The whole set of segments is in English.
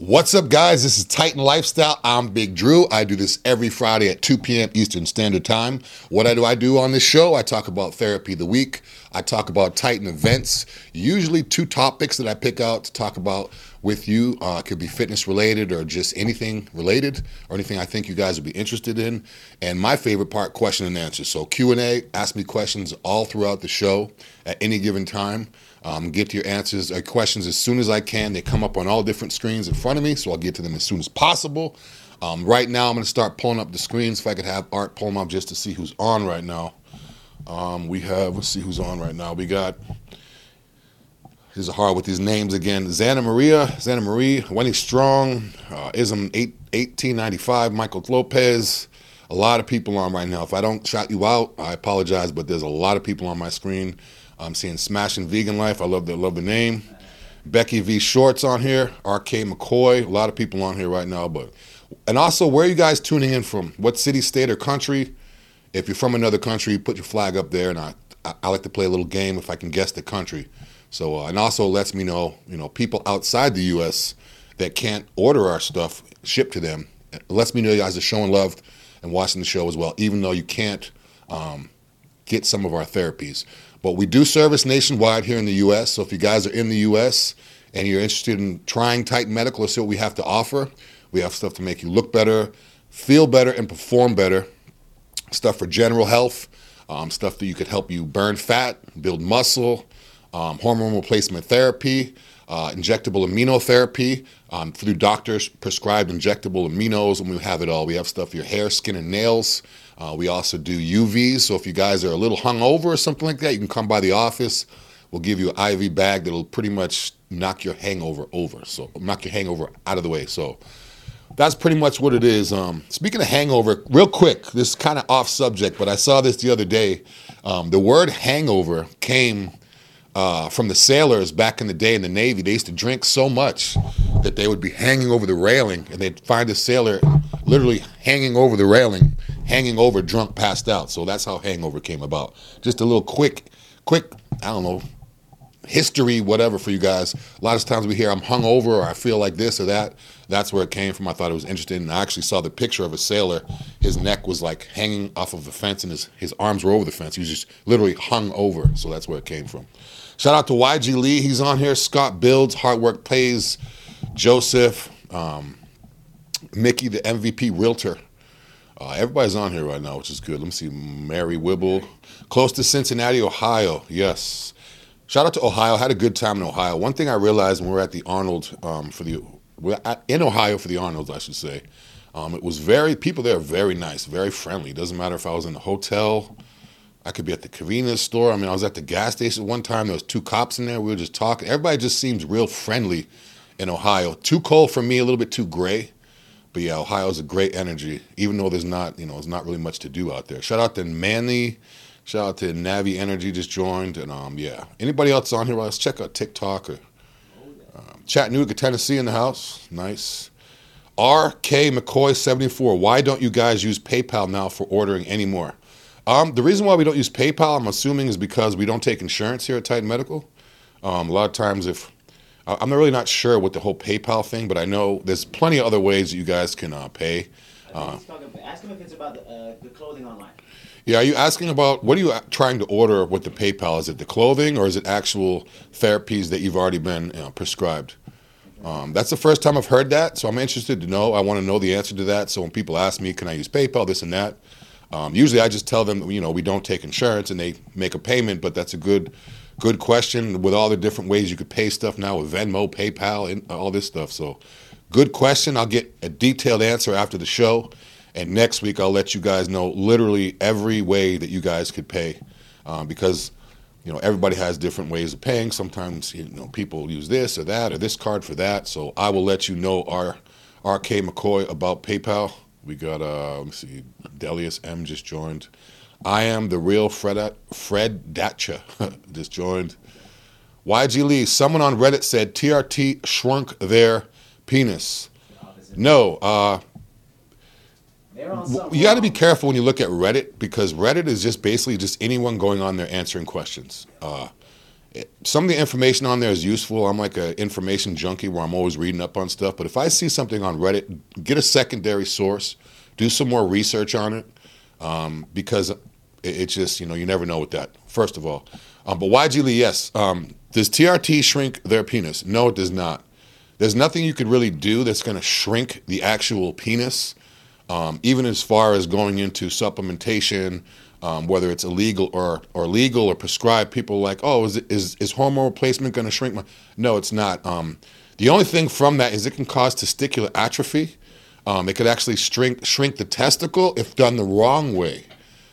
What's up, guys? This is Titan Lifestyle. I'm Big Drew. I do this every Friday at 2 p.m. Eastern Standard Time. What do I do on this show? I talk about therapy of the week. I talk about Titan events, usually 2 topics that I pick out to talk about with you. It could be fitness related or just anything related or anything I think you guys would be interested in. And my favorite part, question and answer. So Q&A, ask me questions all throughout the show at any given time. Get to your answers or questions as soon as I can. They come up on all different screens in front of me, so I'll get to them as soon as possible. Right now, I'm going to start pulling up the screens. If I could have Art pull them up just to see who's on right now. Let's see who's on right now. We got, this is hard with these names again. Xana Marie, Wendy Strong, Ism 1895, Michael Lopez. A lot of people on right now. If I don't shout you out, I apologize, but there's a lot of people on my screen. I'm seeing Smashing Vegan Life. I love the name. Becky V. Shorts on here. RK McCoy. A lot of people on here right now. And also, where are you guys tuning in from? What city, state, or country? If you're from another country, put your flag up there. And I like to play a little game if I can guess the country. So, and also lets me know, people outside the U.S. that can't order our stuff shipped to them. It lets me know you guys are showing love and watching the show as well, even though you can't get some of our therapies. But we do service nationwide here in the U.S., so if you guys are in the U.S. and you're interested in trying Titan Medical or see what we have to offer, we have stuff to make you look better, feel better, and perform better. Stuff for general health, stuff that you could help you burn fat, build muscle, hormone replacement therapy, injectable immunotherapy through doctors prescribed injectable aminos, and we have it all. We have stuff for your hair, skin, and nails. We also do UVs, so if you guys are a little hungover or something like that, you can come by the office. We'll give you an IV bag that'll pretty much knock your hangover out of the way. So that's pretty much what it is. Speaking of hangover, real quick, this is kind of off subject, but I saw this the other day. The word hangover came from the sailors back in the day in the Navy. They used to drink so much that they would be hanging over the railing, and they'd find a sailor literally hanging over the railing, hanging over drunk, passed out. So that's how hangover came about. Just a little quick, I don't know, history, whatever for you guys. A lot of times we hear I'm hungover or I feel like this or that. That's where it came from. I thought it was interesting. And I actually saw the picture of a sailor. His neck was like hanging off of the fence and his arms were over the fence. He was just literally hung over. So that's where it came from. Shout out to YG Lee. He's on here. Scott Builds, Hard Work Pays, Joseph, Mickey, the MVP Realtor. Everybody's on here right now, which is good. Let me see. Mary Wibble. Close to Cincinnati, Ohio. Yes. Shout out to Ohio. Had a good time in Ohio. One thing I realized when we were at the Arnold, in Ohio for the Arnolds, I should say, it was people there are very nice, very friendly. It doesn't matter if I was in the hotel. I could be at the convenience store. I was at the gas station one time. There was 2 cops in there. We were just talking. Everybody just seems real friendly in Ohio. Too cold for me, a little bit too gray. But yeah, Ohio's a great energy, even though there's not really much to do out there. Shout out to Manly. Shout out to Navi Energy just joined. And yeah, anybody else on here? Let's check out TikTok or Chattanooga, Tennessee in the house. Nice. RK McCoy 74. Why don't you guys use PayPal now for ordering anymore? The reason why we don't use PayPal, I'm assuming, is because we don't take insurance here at Titan Medical. A lot of times I'm really not sure what the whole PayPal thing, but I know there's plenty of other ways that you guys can pay. Ask him if it's about the clothing online. Yeah, are you asking about, what are you trying to order with the PayPal? Is it the clothing or is it actual therapies that you've already been prescribed? That's the first time I've heard that, so I'm interested to know. I want to know the answer to that. So when people ask me, can I use PayPal, this and that, usually I just tell them, we don't take insurance and they make a payment, but that's a good question with all the different ways you could pay stuff now with Venmo, PayPal, and all this stuff. So good question. I'll get a detailed answer after the show. And next week, I'll let you guys know literally every way that you guys could pay because, everybody has different ways of paying. Sometimes, people use this or that or this card for that. So I will let you know RK McCoy about PayPal. We got, let me see, Delius M just joined. I am the real Fred Datcha just joined. YG Lee, someone on Reddit said TRT shrunk their penis. No, you got to be careful when you look at Reddit because Reddit is just basically just anyone going on there answering questions. Some of the information on there is useful. I'm like an information junkie where I'm always reading up on stuff. But if I see something on Reddit, get a secondary source, do some more research on it, because it's just, you never know with that, first of all. But YG Lee, yes. Does TRT shrink their penis? No, it does not. There's nothing you could really do that's going to shrink the actual penis, even as far as going into supplementation, whether it's illegal or legal or prescribed. People are like, oh, is hormone replacement going to shrink my? No, it's not. The only thing from that is it can cause testicular atrophy. It could actually shrink the testicle if done the wrong way.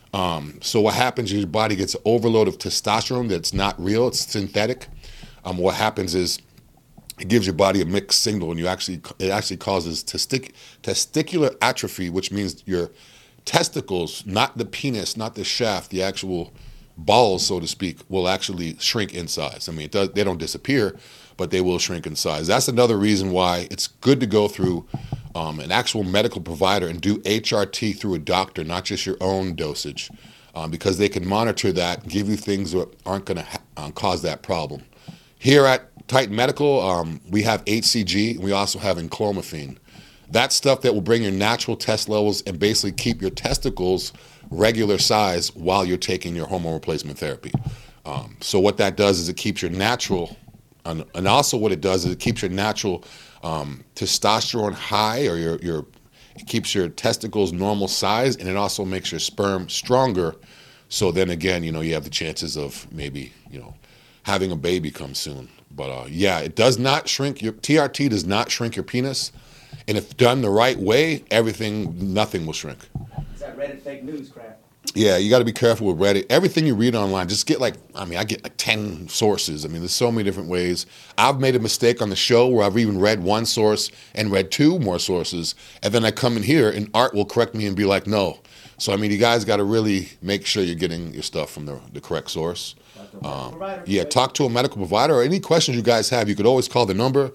So what happens is your body gets an overload of testosterone that's not real, it's synthetic. What happens is it gives your body a mixed signal, and it actually causes testicular atrophy, which means your testicles, not the penis, not the shaft, the actual balls, so to speak, will actually shrink in size. I mean, they don't disappear, but they will shrink in size. That's another reason why it's good to go through an actual medical provider and do HRT through a doctor, not just your own dosage, because they can monitor that, give you things that aren't going to cause that problem. Here at Titan Medical, we have HCG, and we also have enclomiphene. That's stuff that will bring your natural test levels and basically keep your testicles regular size while you're taking your hormone replacement therapy. So what that does is it keeps your natural, and also what it does is it keeps your natural testosterone high, or it keeps your testicles normal size, and it also makes your sperm stronger. So then again, you have the chances of maybe, having a baby come soon. But yeah, it does not shrink your TRT does not shrink your penis. And if done the right way, nothing will shrink. Is that Reddit fake news crap? Yeah, you got to be careful with Reddit. Everything you read online, just get I get like 10 sources. I mean, there's so many different ways. I've made a mistake on the show where I've even read one source and read 2 more sources. And then I come in here and Art will correct me and be like, no. So, I mean, you guys got to really make sure you're getting your stuff from the correct source. Yeah, talk to a medical provider, or any questions you guys have, you could always call the number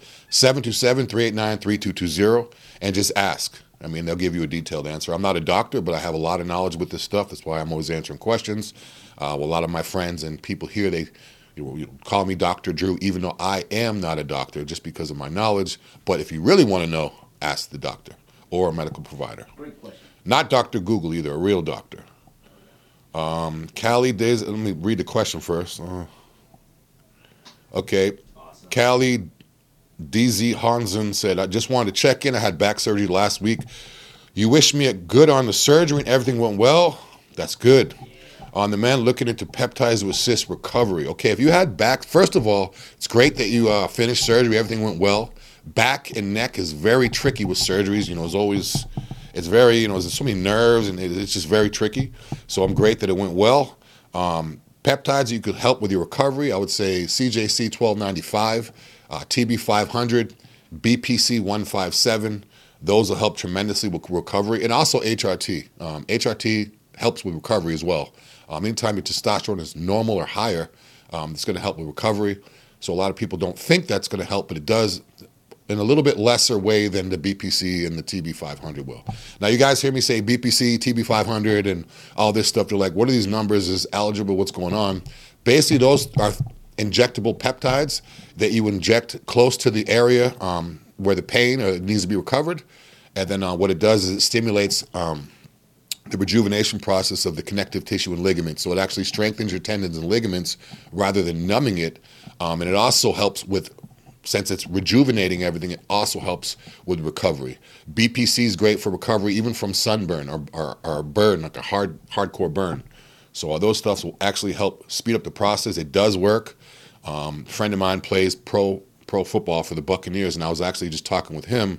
727-389-3220 and just ask. I mean, they'll give you a detailed answer. I'm not a doctor, but I have a lot of knowledge with this stuff. That's why I'm always answering questions. A lot of my friends and people here, they call me Dr. Drew, even though I am not a doctor, just because of my knowledge. But if you really want to know, ask the doctor or a medical provider. Great question. Not Dr. Google either, a real doctor. Callie Days, let me read the question first. Okay. Awesome. Callie DZ Hansen said, I just wanted to check in. I had back surgery last week. You wish me a good on the surgery and everything went well? That's good. On the man looking into peptides to assist recovery. Okay, if you had back, first of all, it's great that you finished surgery. Everything went well. Back and neck is very tricky with surgeries. It's very, there's so many nerves, and it's just very tricky. So I'm great that it went well. Peptides, you could help with your recovery. I would say CJC 1295, TB 500, BPC 157. Those will help tremendously with recovery. And also HRT. HRT helps with recovery as well. Anytime your testosterone is normal or higher, it's going to help with recovery. So a lot of people don't think that's going to help, but it does in a little bit lesser way than the BPC and the TB500 will. Now, you guys hear me say BPC, TB500, and all this stuff. They're like, what are these numbers? Is eligible? What's going on? Basically, those are injectable peptides that you inject close to the area where the pain needs to be recovered. And then what it does is it stimulates the rejuvenation process of the connective tissue and ligaments. So it actually strengthens your tendons and ligaments rather than numbing it. And it also helps with, since it's rejuvenating everything, it also helps with recovery. BPC is great for recovery, even from sunburn or burn, like a hardcore burn. So those stuffs will actually help speed up the process. It does work. A friend of mine plays pro football for the Buccaneers, and I was actually just talking with him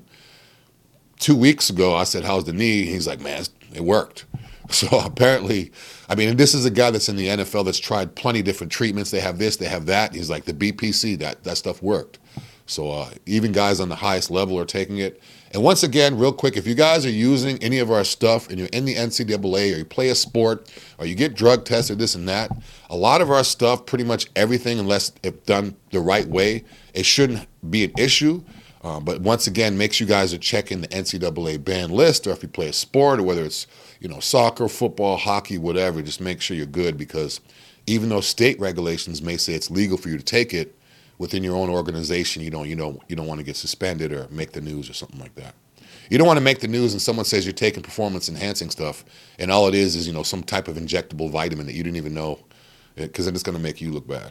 2 weeks ago. I said, how's the knee? He's like, man, it worked. So apparently, I mean, and this is a guy that's in the NFL that's tried plenty of different treatments. They have this, they have that. He's like, the BPC, that stuff worked. So even guys on the highest level are taking it. And once again, real quick, if you guys are using any of our stuff and you're in the NCAA or you play a sport or you get drug tested, this and that, a lot of our stuff, pretty much everything, unless if done the right way, it shouldn't be an issue. But once again, make sure you guys are checking the NCAA ban list, or if you play a sport, or whether it's soccer, football, hockey, whatever, just make sure you're good, because even though state regulations may say it's legal for you to take it, within your own organization, you don't want to get suspended or make the news or something like that. You don't want to make the news and someone says you're taking performance enhancing stuff, and all it is some type of injectable vitamin that you didn't even know, because then it's going to make you look bad.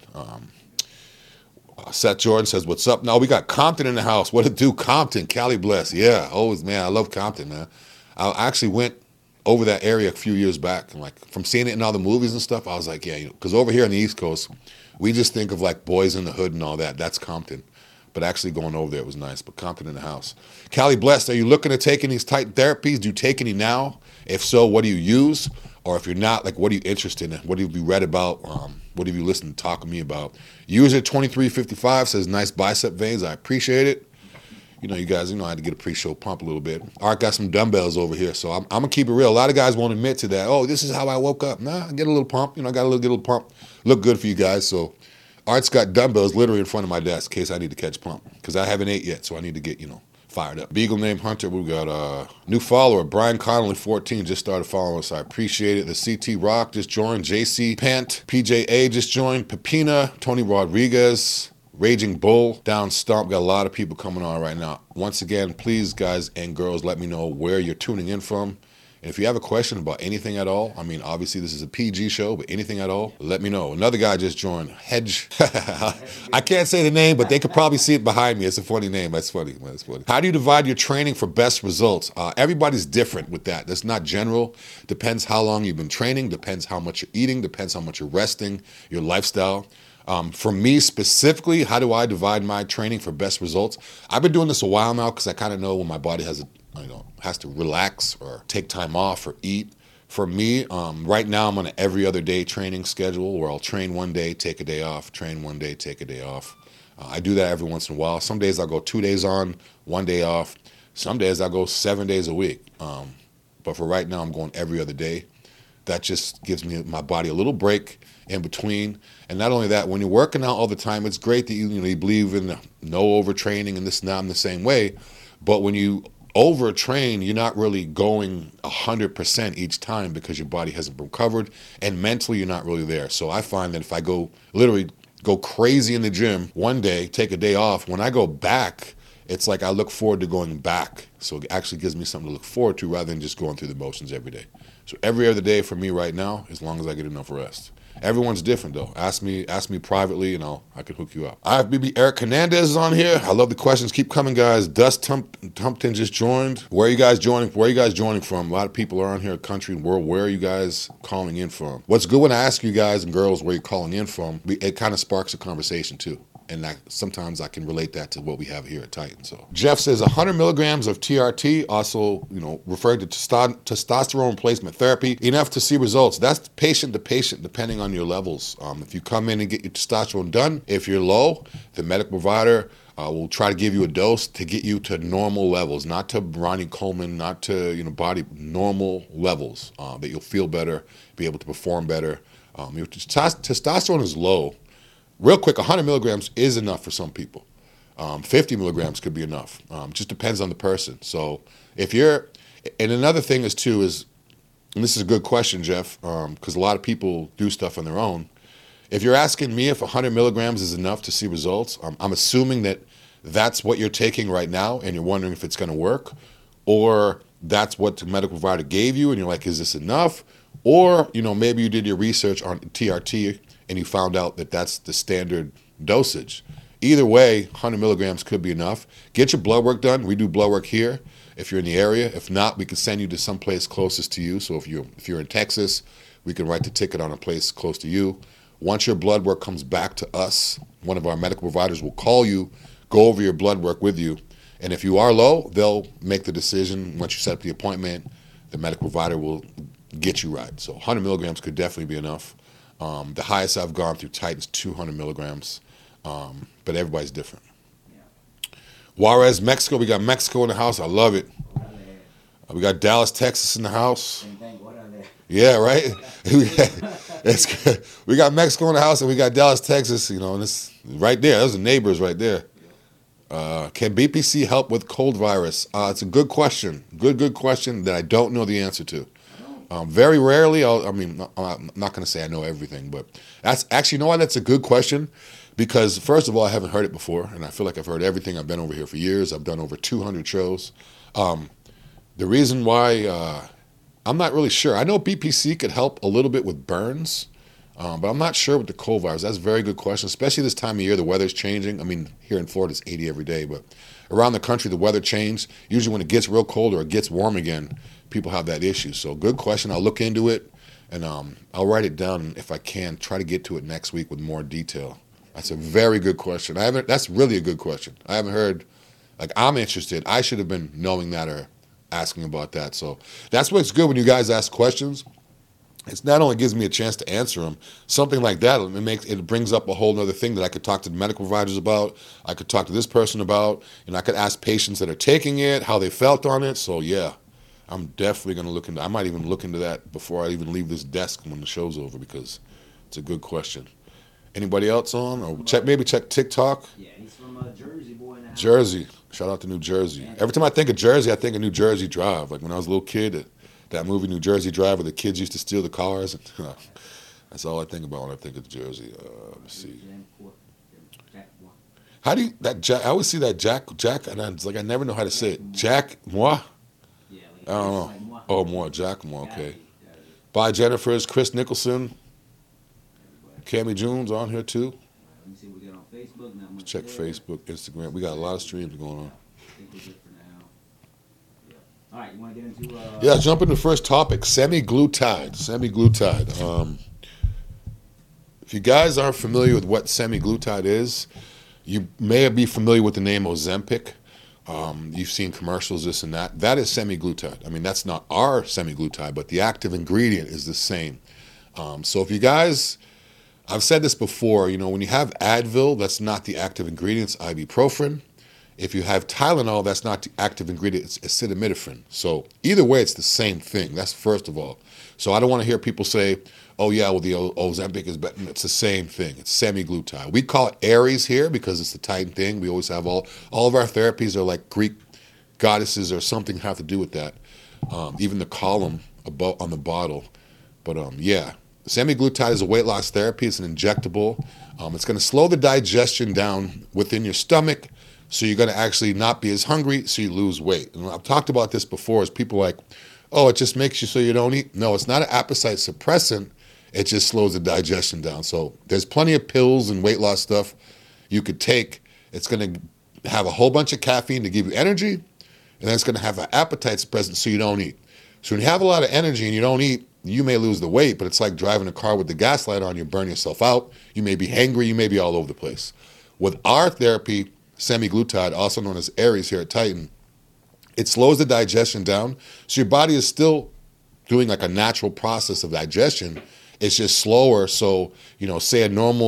Seth Jordan says, "What's up?" Now we got Compton in the house. What it do, Compton? Cali bless. Yeah, always, man. I love Compton, man. I actually went over that area a few years back, and like from seeing it in all the movies and stuff, I was like, yeah, because over here on the East Coast, we just think of like Boys in the Hood and all that. That's Compton. But actually going over there, it was nice. But Compton in the house. Cali blessed, are you looking to take any Titan therapies? Do you take any now? If so, what do you use? Or if you're not, like, what are you interested in? What have you read about? What have you listened to talk to me about? User2355 says, nice bicep veins. I appreciate it. You guys, I had to get a pre-show pump a little bit. Art got some dumbbells over here, so I'm going to keep it real. A lot of guys won't admit to that. Oh, this is how I woke up. Nah, I get a little pump. I got a little pump. Look good for you guys, so Art's got dumbbells literally in front of my desk in case I need to catch pump, because I haven't ate yet, so I need to get, fired up. Beagle named Hunter. We got a new follower, Brian Connolly, 14, just started following us. I appreciate it. The CT Rock just joined. JC Pant, PJA just joined. Pepina, Tony Rodriguez, Raging Bull, Down Stomp. Got a lot of people coming on right now. Once again, please, guys and girls, let me know where you're tuning in from. And if you have a question about anything at all, obviously this is a PG show, but anything at all, let me know. Another guy just joined, Hedge. I can't say the name, but they could probably see it behind me. It's a funny name. That's funny. How do you divide your training for best results? Everybody's different with that. That's not general. Depends how long you've been training, depends how much you're eating, depends how much you're resting, your lifestyle. For me specifically, how do I divide my training for best results? I've been doing this a while now because I kind of know when my body has to relax or take time off or eat. For me, right now I'm on an every other day training schedule where I'll train one day, take a day off, train one day, take a day off. I do that every once in a while. Some days I'll go 2 days on, 1 day off. Some days I'll go 7 days a week. But for right now, I'm going every other day. That just gives my body a little break in between. And not only that, when you're working out all the time, it's great that you believe in no overtraining and this and that in the same way. But when you overtrain, you're not really going 100% each time because your body hasn't recovered, and mentally you're not really there. So I find that if I literally go crazy in the gym one day, take a day off, when I go back, it's like I look forward to going back. So it actually gives me something to look forward to rather than just going through the motions every day. So every other day for me right now, as long as I get enough rest. Everyone's different though. Ask me privately and I can hook you up. IFBB Eric Hernandez is on here. I love the questions. Keep coming, guys. Dust Tumpton just joined. Where are you guys joining from? A lot of people are on here, country and world. Where are you guys calling in from? What's good when I ask you guys and girls where you're calling in from, it kind of sparks a conversation too. And sometimes I can relate that to what we have here at Titan. So Jeff says 100 milligrams of TRT, also referred to testosterone replacement therapy, enough to see results. That's patient to patient, depending on your levels. If you come in and get your testosterone done, if you're low, the medical provider will try to give you a dose to get you to normal levels, not to Ronnie Coleman, not to body normal levels that you'll feel better, be able to perform better. Your testosterone is low. Real quick, 100 milligrams is enough for some people. 50 milligrams could be enough. Just depends on the person. So and another thing is, and this is a good question, Jeff, because a lot of people do stuff on their own. If you're asking me if 100 milligrams is enough to see results, I'm assuming that that's what you're taking right now and you're wondering if it's going to work, or that's what the medical provider gave you and you're like, is this enough? Or, maybe you did your research on TRT and you found out that that's the standard dosage. Either way, 100 milligrams could be enough. Get your blood work done. We do blood work here if you're in the area. If not, we can send you to some place closest to you. So if you're in Texas, we can write the ticket on a place close to you. Once your blood work comes back to us, one of our medical providers will call you, go over your blood work with you. And if you are low, they'll make the decision. Once you set up the appointment, the medical provider will get you right. So 100 milligrams could definitely be enough. The highest I've gone through Titan is 200 milligrams, but everybody's different. Yeah. Juarez, Mexico. We got Mexico in the house. I love it. We got Dallas, Texas in the house. Yeah, right? We got Mexico in the house and we got Dallas, Texas, and it's right there. Those are neighbors right there. Can BPC help with cold virus? It's a good question. Good question that I don't know the answer to. Very rarely, I'm not going to say I know everything, but that's actually, you know why that's a good question? Because first of all, I haven't heard it before, and I feel like I've heard everything. I've been over here for years. I've done over 200 shows. The reason why, I'm not really sure. I know BPC could help a little bit with burns, but I'm not sure with the cold virus. That's a very good question, especially this time of year. The weather's changing. I mean, here in Florida, it's 80 every day, but around the country, the weather changes. Usually when it gets real cold or it gets warm again, people have that issue. So good question. I'll look into it, and I'll write it down, and if I can, try to get to it next week with more detail. That's a very good question. That's really a good question. I haven't heard, like, I'm interested. I should have been knowing that or asking about that. So that's what's good when you guys ask questions. It's not only gives me a chance to answer them, something like that, it brings up a whole other thing that I could talk to the medical providers about, I could talk to this person about, and I could ask patients that are taking it, how they felt on it. So yeah, I'm definitely going to look into, I might even look into that before I even leave this desk when the show's over, because it's a good question. Anybody else on? Or maybe check TikTok? Yeah, he's from Jersey, boy. In the house. Jersey. Shout out to New Jersey. Every time I think of Jersey, I think of New Jersey Drive. Like when I was a little kid, that movie New Jersey Drive where the kids used to steal the cars. That's all I think about when I think of Jersey. Let me see. How do you, that Jack, I always see that Jack, and it's like I never know how to say it. Jack Moi? Yeah, like, I don't know. like moi. Oh, Moi, Jack Moi, okay. Bye, Jennifer's, Chris Nicholson, Cammie Junes on here too. Let me see what we got on Facebook. Not much Check there. Facebook, Instagram. We got a lot of streams going on. I think we're good for now. Yeah. All right, you want to get into? Yeah, jump into the first topic, semaglutide. Semaglutide. If you guys aren't familiar with what semaglutide is, you may be familiar with the name Ozempic. You've seen commercials, this and that. That is semaglutide. I mean, that's not our semaglutide, but the active ingredient is the same. So if you guys, I've said this before, when you have Advil, that's not the active ingredient, it's ibuprofen. If you have Tylenol, that's not the active ingredient, it's acetaminophen. So either way, it's the same thing. That's first of all. So I don't want to hear people say, oh yeah, well the Ozempic is better. It's the same thing. It's semaglutide. We call it Aries here because it's the Titan thing. We always have all of our therapies are like Greek goddesses or something have to do with that. Even the column above on the bottle. But yeah, semaglutide is a weight loss therapy. It's an injectable. It's going to slow the digestion down within your stomach, so you're going to actually not be as hungry, so you lose weight. And I've talked about this before. As people like, oh, it just makes you so you don't eat. No, it's not an appetite suppressant. It just slows the digestion down. So there's plenty of pills and weight loss stuff you could take. It's going to have a whole bunch of caffeine to give you energy, and then it's going to have an appetite suppressant so you don't eat. So when you have a lot of energy and you don't eat, you may lose the weight, but it's like driving a car with the gas light on. You burn yourself out. You may be hangry. You may be all over the place. With our therapy, semaglutide, also known as Aries here at Titan, it slows the digestion down. So your body is still doing like a natural process of digestion. It's just slower. So, say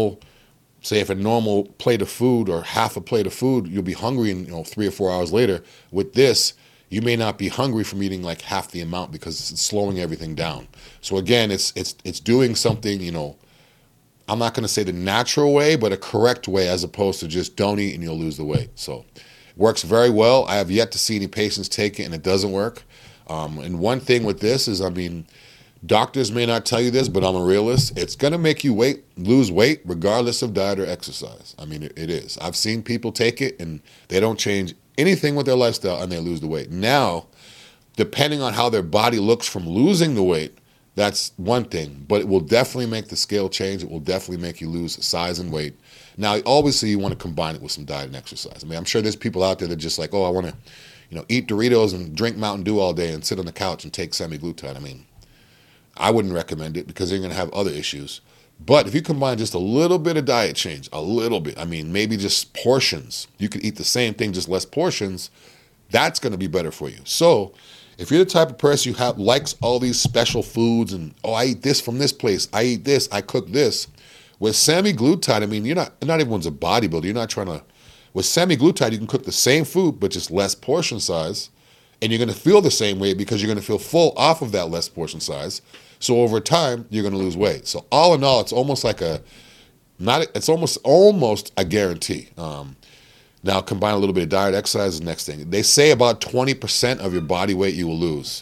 if a normal plate of food or half a plate of food, you'll be hungry in 3 or 4 hours later. With this, you may not be hungry from eating like half the amount because it's slowing everything down. So again, it's doing something, I'm not going to say the natural way, but a correct way, as opposed to just don't eat and you'll lose the weight. So it works very well. I have yet to see any patients take it and it doesn't work. And one thing with this is, doctors may not tell you this, but I'm a realist. It's going to make you lose weight regardless of diet or exercise. It is. I've seen people take it and they don't change anything with their lifestyle and they lose the weight. Now, depending on how their body looks from losing the weight, that's one thing, but it will definitely make the scale change. It will definitely make you lose size and weight. Now, obviously, you want to combine it with some diet and exercise. I'm sure there's people out there that are just like, oh, I want to, eat Doritos and drink Mountain Dew all day and sit on the couch and take semaglutide. I wouldn't recommend it because you're going to have other issues. But if you combine just a little bit of diet change, a little bit, maybe just portions, you could eat the same thing, just less portions, that's going to be better for you. So if you're the type of person likes all these special foods and, oh, I eat this from this place, I eat this, I cook this, with semaglutide, you're not everyone's a bodybuilder. You're not trying to, with semaglutide, you can cook the same food, but just less portion size, and you're going to feel the same way because you're going to feel full off of that less portion size. So over time, you're going to lose weight. So all in all, it's almost like it's almost a guarantee. Now combine a little bit of diet, exercise is the next thing. They say about 20% of your body weight you will lose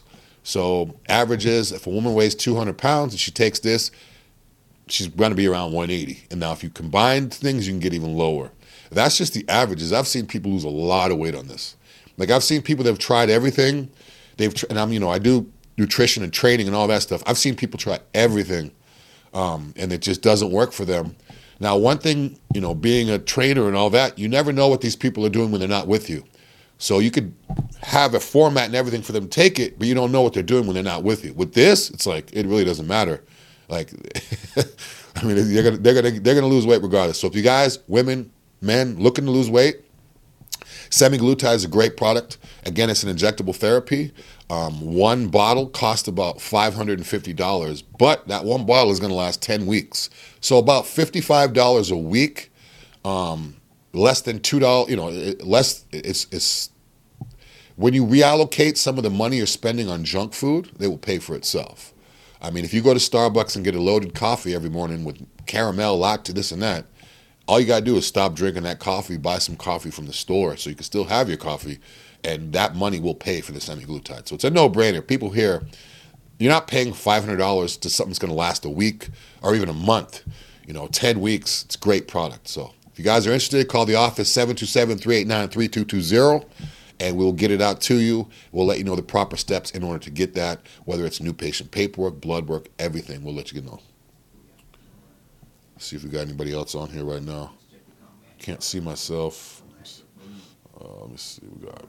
So averages, if a woman weighs 200 pounds and she takes this, she's going to be around 180. And now if you combine things, you can get even lower. That's just the averages. I've seen people lose a lot of weight on this. Like I've seen people that have tried everything. And I do nutrition and training and all that stuff. I've seen people try everything, and it just doesn't work for them. Now, one thing, being a trainer and all that, you never know what these people are doing when they're not with you. So you could have a format and everything for them to take it, but you don't know what they're doing when they're not with you. With this, it's like it really doesn't matter. Like, I mean, they're gonna lose weight regardless. So if you guys, women, men, looking to lose weight, semaglutide is a great product. Again, it's an injectable therapy. One bottle costs about $550, but that one bottle is going to last 10 weeks. So about $55 a week, less than $2. It's when you reallocate some of the money you're spending on junk food, they will pay for itself. I mean, if you go to Starbucks and get a loaded coffee every morning with caramel, latte, this and that, all you got to do is stop drinking that coffee, buy some coffee from the store so you can still have your coffee, and that money will pay for the semaglutide. So it's a no-brainer. People here, you're not paying $500 to something that's going to last a week or even a month. 10 weeks, it's a great product. So if you guys are interested, call the office 727-389-3220, and we'll get it out to you. We'll let you know the proper steps in order to get that, whether it's new patient paperwork, blood work, everything. We'll let you know. See if we got anybody else on here right now. Can't see myself. Let me see. We got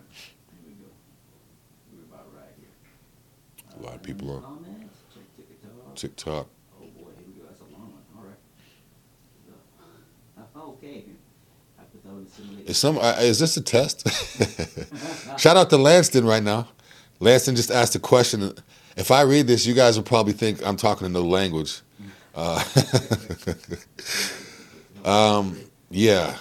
a lot of people on TikTok. Oh boy, here we go. That's a long one. All right. Okay. Is this a test? Shout out to Lanston right now. Lanston just asked a question. If I read this, you guys will probably think I'm talking another language. Yeah.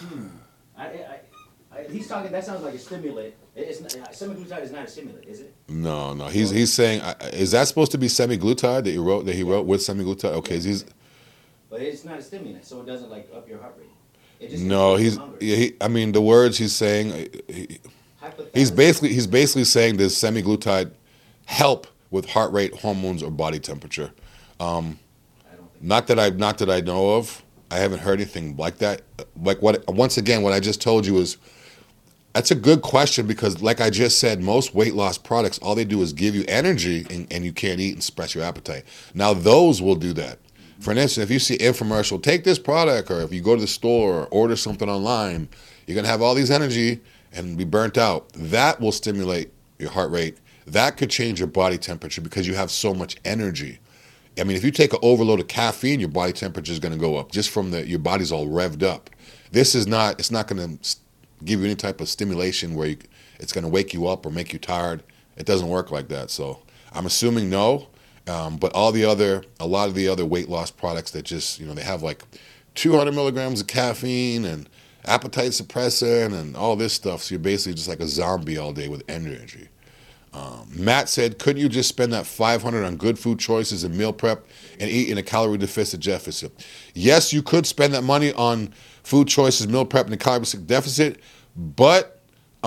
He's talking. That sounds like a stimulant. Semaglutide is not a stimulant, is it? No. He's saying, is that supposed to be semaglutide that he wrote with semaglutide? Okay, but it's not a stimulant, so it doesn't like up your heart rate. It just the words he's saying, he's basically saying, does semaglutide help with heart rate, hormones, or body temperature? Not that I know of. I haven't heard anything like that. What I just told you is, that's a good question because, like I just said, most weight loss products, all they do is give you energy and you can't eat and suppress your appetite. Now, those will do that. For instance, if you see infomercial, take this product, or if you go to the store or order something online, you're going to have all these energy and be burnt out. That will stimulate your heart rate. That could change your body temperature because you have so much energy. I mean, if you take an overload of caffeine, your body temperature is going to go up just from your body's all revved up. It's not going to give you any type of stimulation where it's going to wake you up or make you tired. It doesn't work like that. So I'm assuming no. But a lot of the other weight loss products that just, they have like 200 milligrams of caffeine and appetite suppressor and all this stuff. So you're basically just like a zombie all day with energy. Matt said, couldn't you just spend that $500 on good food choices and meal prep and eat in a calorie deficit? Yes, you could spend that money on food choices, meal prep, and a calorie deficit, but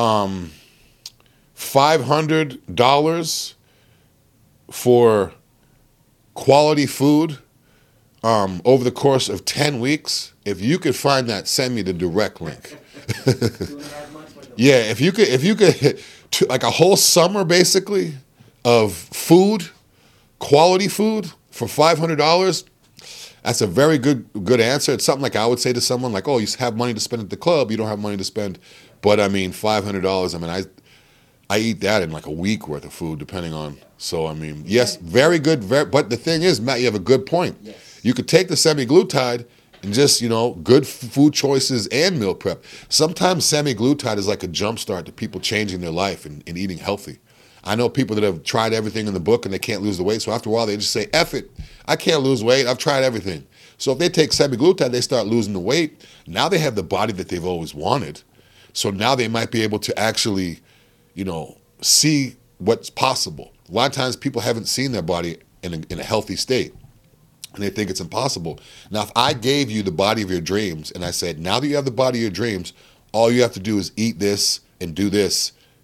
$500 for quality food over the course of 10 weeks, if you could find that, send me the direct link. Yeah, if you could, like a whole summer basically of food, quality food for $500, that's a very good answer. It's something like I would say to someone like, oh, you have money to spend at the club, you don't have money to spend. But I mean, $500, I mean, I eat that in like a week worth of food, depending on. So, I mean, yes, very good. But the thing is, Matt, you have a good point. Yes. You could take the semaglutide and just, good food choices and meal prep. Sometimes semaglutide is like a jump start to people changing their life and eating healthy. I know people that have tried everything in the book and they can't lose the weight. So after a while, they just say, F it, I can't lose weight. I've tried everything. So if they take semaglutide, they start losing the weight. Now they have the body that they've always wanted. So now they might be able to actually, see what's possible. A lot of times people haven't seen their body in a healthy state, and they think it's impossible. Now, if I gave you the body of your dreams, and I said, now that you have the body of your dreams, all you have to do is eat this and do this,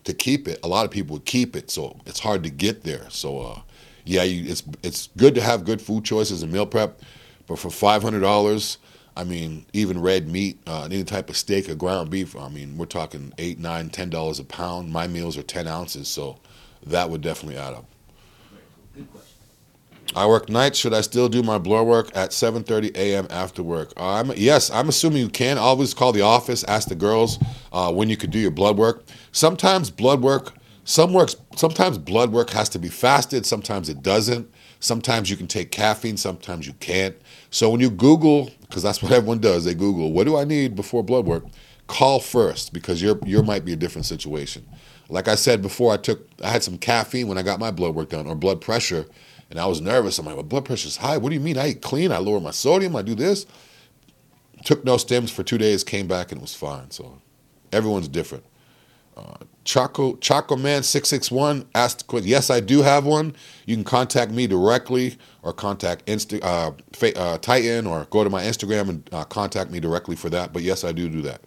to keep it. A lot of people would keep it, so it's hard to get there. So yeah, it's good to have good food choices and meal prep, but for $500, I mean, even red meat, any type of steak or ground beef, I mean, we're talking $8, $9, $10 a pound. My meals are 10 ounces, so that would definitely add up. Good question. I work nights. Should I still do my blood work at 7:30 a.m. after work? Yes, I'm assuming you can. Always call the office, ask the girls when you could do your blood work. Sometimes blood work has to be fasted. Sometimes it doesn't. Sometimes you can take caffeine. Sometimes you can't. So when you Google, because that's what everyone does, they Google, what do I need before blood work? Call first, because your might be a different situation. Like I said before, I had some caffeine when I got my blood work done, or blood pressure, and I was nervous. I'm like, my blood pressure's high. What do you mean? I eat clean. I lower my sodium. I do this. Took no stims for 2 days, came back, and it was fine. So everyone's different. Choco Man 661 asked, yes, I do have one. You can contact me directly, or contact Titan, or go to my Instagram and contact me directly for that. But yes, I do that.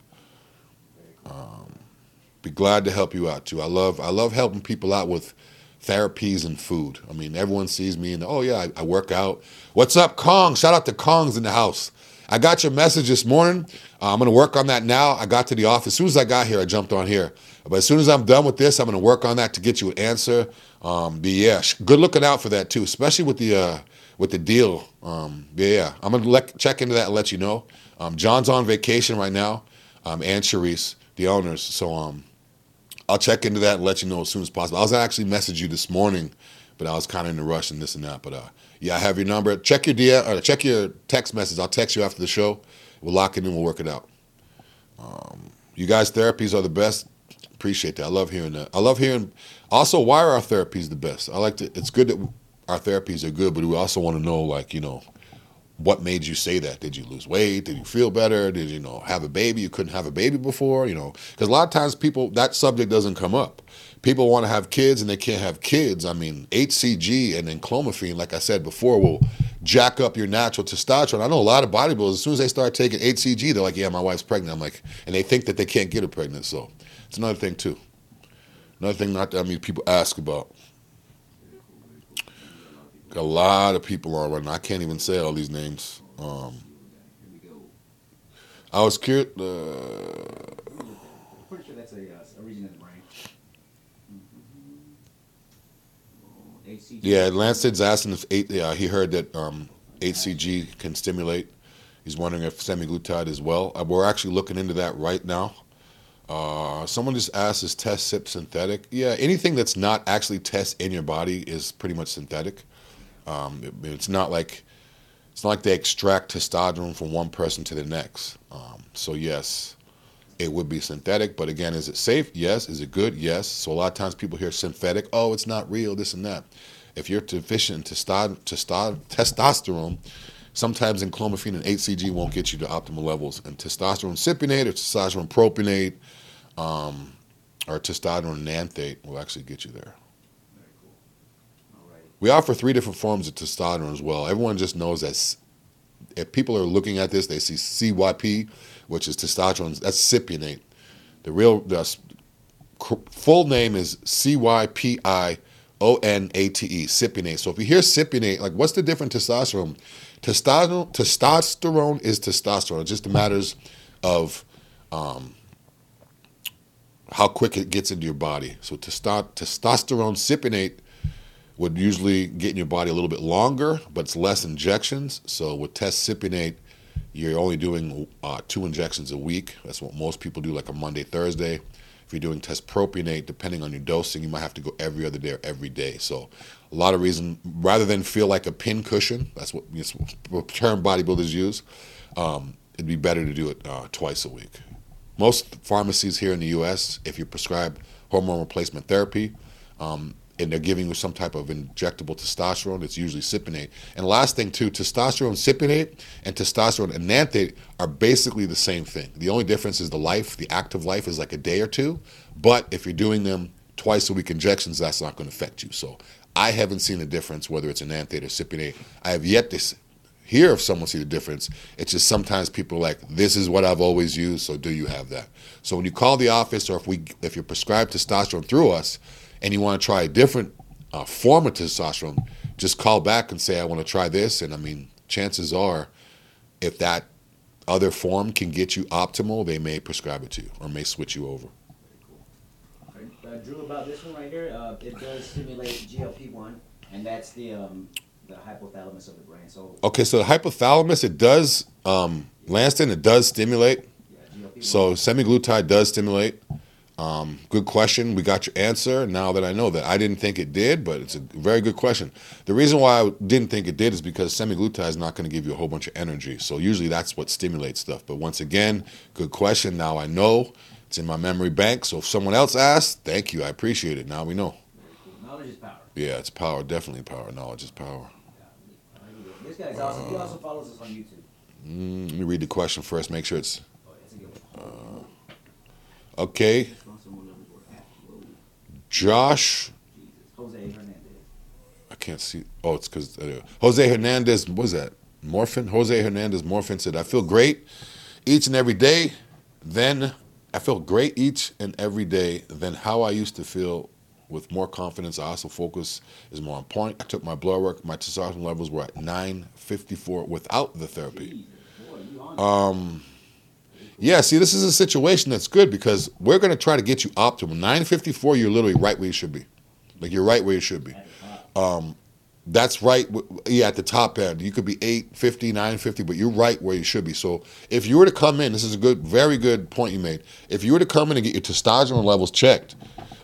Be glad to help you out too. I love helping people out with therapies and food. I mean, everyone sees me and, oh yeah, I work out. What's up, Kong? Shout out to Kong's in the house. I got your message this morning. I'm going to work on that now. I got to the office. As soon as I got here, I jumped on here. But as soon as I'm done with this, I'm going to work on that to get you an answer. Yeah, good looking out for that too, especially with the deal. Yeah, I'm going to check into that and let you know. John's on vacation right now, and Charisse, the owners. So I'll check into that and let you know as soon as possible. I was actually message you this morning, but I was kind of in a rush and this and that. But yeah, I have your number. Check your check your text message. I'll text you after the show. We'll lock it in. We'll work it out. You guys' therapies are the best. Appreciate that. I love hearing that. I love hearing. Also, why are our therapies the best? It's good that our therapies are good, but we also want to know, like, what made you say that? Did you lose weight? Did you feel better? Did you have a baby? You couldn't have a baby before, because a lot of times that subject doesn't come up. People want to have kids and they can't have kids. I mean, HCG and then clomiphene, like I said before, will jack up your natural testosterone. I know a lot of bodybuilders, as soon as they start taking HCG, they're like, yeah, my wife's pregnant. I'm like, and they think that they can't get her pregnant. So it's another thing too. Another thing people ask about. Got a lot of people on right now. I can't even say all these names. I was curious. Pretty sure that's a region of the brain. HCG. Yeah, Lancet's asking if he heard that HCG can stimulate. He's wondering if semaglutide as well. We're actually looking into that right now. Someone just asked, is test sip synthetic? Yeah, anything that's not actually test in your body is pretty much synthetic. It's not like they extract testosterone from one person to the next. So yes, it would be synthetic. But again, is it safe? Yes. Is it good? Yes. So a lot of times people hear synthetic. Oh, it's not real. This and that. If you're deficient in testosterone, sometimes in clomiphene and HCG won't get you to optimal levels. And testosterone cypionate or testosterone propionate or testosterone enanthate will actually get you there. We offer 3 different forms of testosterone as well. Everyone just knows that if people are looking at this, they see CYP, which is testosterone. That's cypionate. The full name is CYPIONATE, cypionate. So if you hear cypionate, like, what's the difference in testosterone? Testosterone is testosterone. It just matters of how quick it gets into your body. So testosterone cypionate would usually get in your body a little bit longer, but it's less injections. So with test cypionate, you're only doing 2 injections a week. That's what most people do, like a Monday, Thursday. If you're doing test propionate, depending on your dosing, you might have to go every other day or every day. So a lot of reason, rather than feel like a pin cushion, that's what term bodybuilders use, it'd be better to do it twice a week. Most pharmacies here in the U.S., if you prescribe hormone replacement therapy, and they're giving you some type of injectable testosterone, it's usually cypionate. And last thing too, testosterone cypionate and testosterone enanthate are basically the same thing. The only difference is the active life is like a day or two. But if you're doing them twice a week injections, that's not going to affect you. So I haven't seen a difference whether it's enanthate or cypionate. I have yet to hear if someone see the difference. It's just sometimes people are like, this is what I've always used, so do you have that? So when you call the office, or if you're prescribed testosterone through us and you want to try a different form of testosterone, just call back and say, I want to try this. And I mean, chances are, if that other form can get you optimal, they may prescribe it to you or may switch you over. Drew, about this one right here, it does stimulate GLP-1, and that's the hypothalamus of the brain. So okay, so the hypothalamus, it does, Lanston, it does stimulate. yeah, GLP-1. So semaglutide does stimulate. Good question. We got your answer. Now that I know that, I didn't think it did, but it's a very good question. The reason why I didn't think it did is because semaglutide is not going to give you a whole bunch of energy. So usually that's what stimulates stuff. But once again, good question. Now I know. It's in my memory bank. So if someone else asks, thank you. I appreciate it. Now we know. Cool. Knowledge is power. Yeah, it's power. Definitely power. Knowledge is power. This guy's awesome. He also follows us on YouTube. Let me read the question first. Make sure it's Oh, that's a good one. okay. Josh. Jose Hernandez. I can't see. Oh, it's because Jose Hernandez, what was that? Morphin? Jose Hernandez Morphin said, I feel great each and every day. Then I feel great each and every day than how I used to feel with more confidence. I also focus is more on point. I took my blood work. My testosterone levels were at 954 without the therapy. Jesus, boy, you on Yeah, see, this is a situation that's good because we're going to try to get you optimal. 954, you're literally right where you should be. Like, you're right where you should be. That's right. Yeah, at the top end. You could be 850, 950, but you're right where you should be. So if you were to come in, this is a good, very good point you made. If you were to come in and get your testosterone levels checked,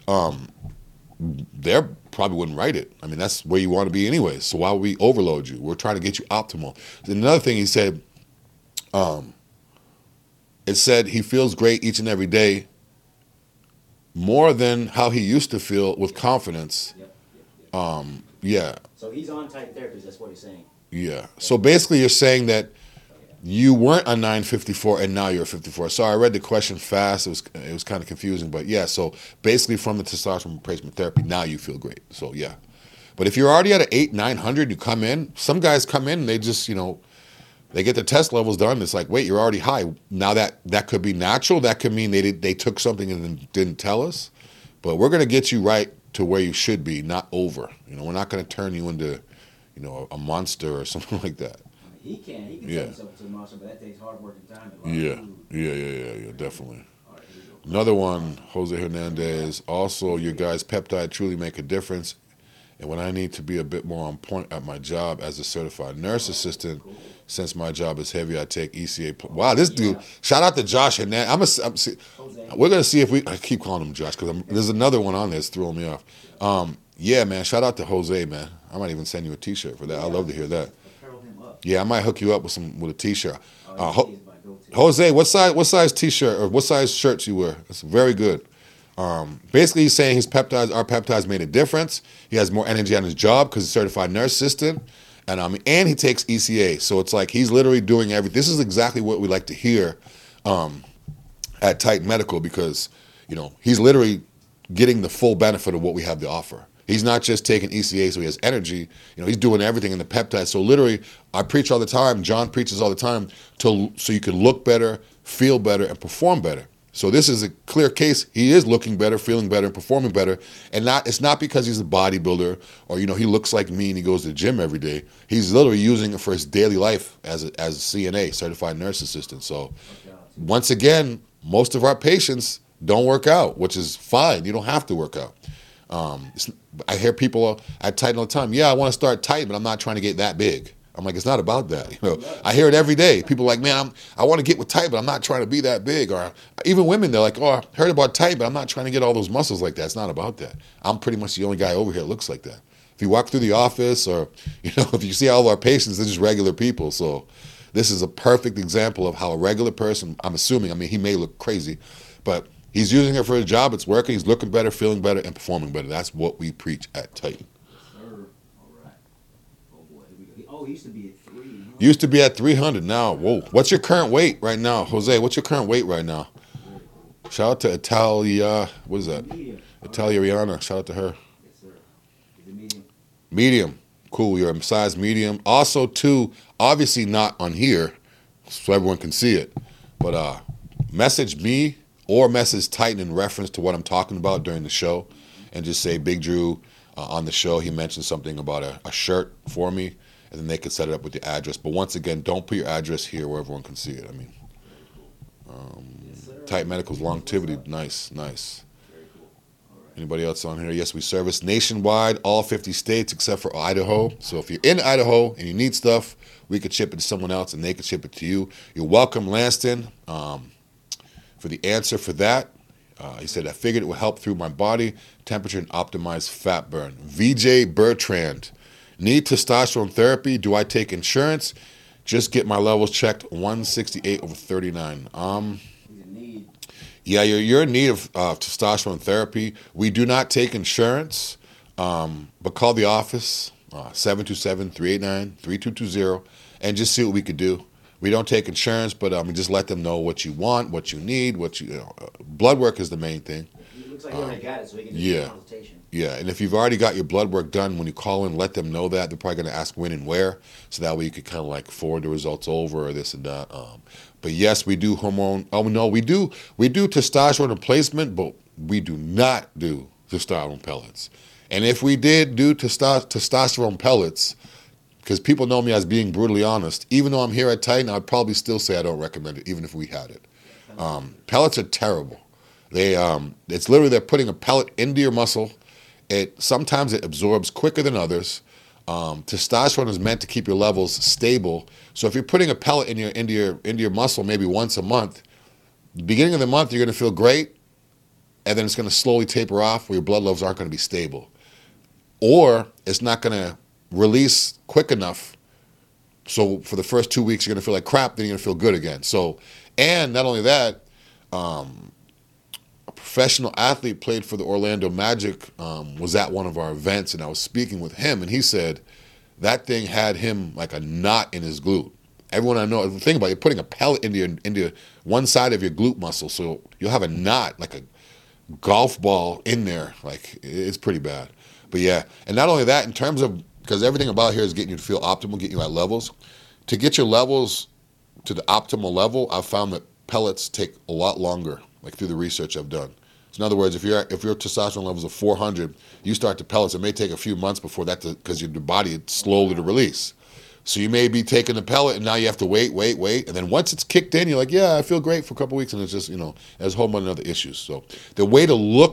they probably wouldn't write it. I mean, that's where you want to be anyway. So why would we overload you? We're trying to get you optimal. Another thing he said, it said he feels great each and every day more than how he used to feel with confidence. Yep. Yeah. So he's on Titan Therapies, that's what he's saying. Yeah. So basically you're saying that you weren't a 954 and now you're a 54. Sorry, I read the question fast. It was kind of confusing, but yeah, so basically from the testosterone replacement therapy, now you feel great. So yeah. But if you're already at an 800, 900, you come in, some guys come in and they just, they get the test levels done. It's like, wait, you're already high. Now that could be natural. That could mean they took something and then didn't tell us. But we're going to get you right to where you should be, not over. We're not going to turn you into, a monster or something like that. He can turn himself to a monster, but that takes hard work and time. Yeah, definitely. Right, another one, Jose Hernandez. Also, your guys' peptide truly make a difference. And when I need to be a bit more on point at my job as a certified nurse assistant, since my job is heavy, I take ECA. Wow, this dude! Shout out to Josh Hernandez. We're gonna see if I keep calling him Josh because there's another one on there that's throwing me off. Yeah, man. Shout out to Jose, man. I might even send you a T-shirt for that. I'd love to hear that. Yeah, I might hook you up with a T-shirt. Jose, what size T-shirt or what size shirts you wear? It's very good. Basically, he's saying our peptides made a difference. He has more energy on his job because he's a certified nurse assistant, and he takes ECA. So it's like he's literally doing everything. This is exactly what we like to hear at Titan Medical because he's literally getting the full benefit of what we have to offer. He's not just taking ECA so he has energy. He's doing everything in the peptide. So literally, I preach all the time. John preaches all the time so you can look better, feel better, and perform better. So this is a clear case. He is looking better, feeling better, and performing better. And it's not because he's a bodybuilder or, he looks like me and he goes to the gym every day. He's literally using it for his daily life as a CNA, certified nurse assistant. So once again, most of our patients don't work out, which is fine. You don't have to work out. I hear people at Titan all the time, yeah, I want to start Titan, but I'm not trying to get that big. I'm like, it's not about that. I hear it every day. People are like, man, I want to get with Titan, but I'm not trying to be that big. Or even women, they're like, oh, I heard about Titan, but I'm not trying to get all those muscles like that. It's not about that. I'm pretty much the only guy over here that looks like that. If you walk through the office or, if you see all of our patients, they're just regular people. So this is a perfect example of how a regular person, I'm assuming, he may look crazy, but he's using it for his job. It's working. He's looking better, feeling better, and performing better. That's what we preach at Titan. He used to be at 300. Used to be at 300. Now, whoa. What's your current weight right now, Jose? What's your current weight right now? Shout out to Italia. What is that? Medium. Italiana. Shout out to her. Yes, sir. Is it medium? Medium. Cool. You're a size medium. Also, too, Obviously not on here, so everyone can see it. But message me or message Titan in reference to what I'm talking about during the show, and just say Big Drew on the show. He mentioned something about a shirt for me, and then they could set it up with the address. But once again, don't put your address here where everyone can see it. I mean, Titan Medical's longevity, nice. Anybody else on here? Yes, we service nationwide, all 50 states except for Idaho. So if you're in Idaho and you need stuff, we could ship it to someone else and they could ship it to you. You're welcome, Lanston, for the answer for that. He said, I figured it would help through my body temperature and optimize fat burn. VJ Bertrand, need testosterone therapy? Do I take insurance? Just get my levels checked, 168/39. Yeah, you're in need of testosterone therapy. We do not take insurance, but call the office, 727-389-3220, and just see what we could do. We don't take insurance, but just let them know what you want, what you need, blood work is the main thing. It looks like you already got it, so we can do a consultation. Yeah, and if you've already got your blood work done, when you call in, let them know that. They're probably going to ask when and where, so that way you could kind of like forward the results over or this and that. But yes, we do hormone. Oh no, we do testosterone replacement, but we do not do testosterone pellets. And if we did do testosterone pellets, because people know me as being brutally honest, even though I'm here at Titan, I'd probably still say I don't recommend it, even if we had it. Pellets are terrible. It's literally they're putting a pellet into your muscle. Sometimes it absorbs quicker than others. Testosterone is meant to keep your levels stable. So if you're putting a pellet into your muscle maybe once a month, the beginning of the month you're going to feel great, and then it's going to slowly taper off where your blood levels aren't going to be stable. Or it's not going to release quick enough. So for the first 2 weeks you're going to feel like crap, then you're going to feel good again. So, and not only that, a professional athlete played for the Orlando Magic, was at one of our events, and I was speaking with him, and he said that thing had him like a knot in his glute. Everyone I know, think about it, you're putting a pellet into one side of your glute muscle, so you'll have a knot, like a golf ball in there. Like, it's pretty bad. But yeah, and not only that, in terms of, because everything about here is getting you to feel optimal, getting you at levels. To get your levels to the optimal level, I've found that pellets take a lot longer, like through the research I've done. So in other words, if your testosterone levels are 400, you start to pellets, it may take a few months before that, because your body is slowly to release. So you may be taking the pellet, and now you have to wait, and then once it's kicked in, you're like, yeah, I feel great for a couple of weeks, and it's just, there's a whole bunch of other issues. So the way to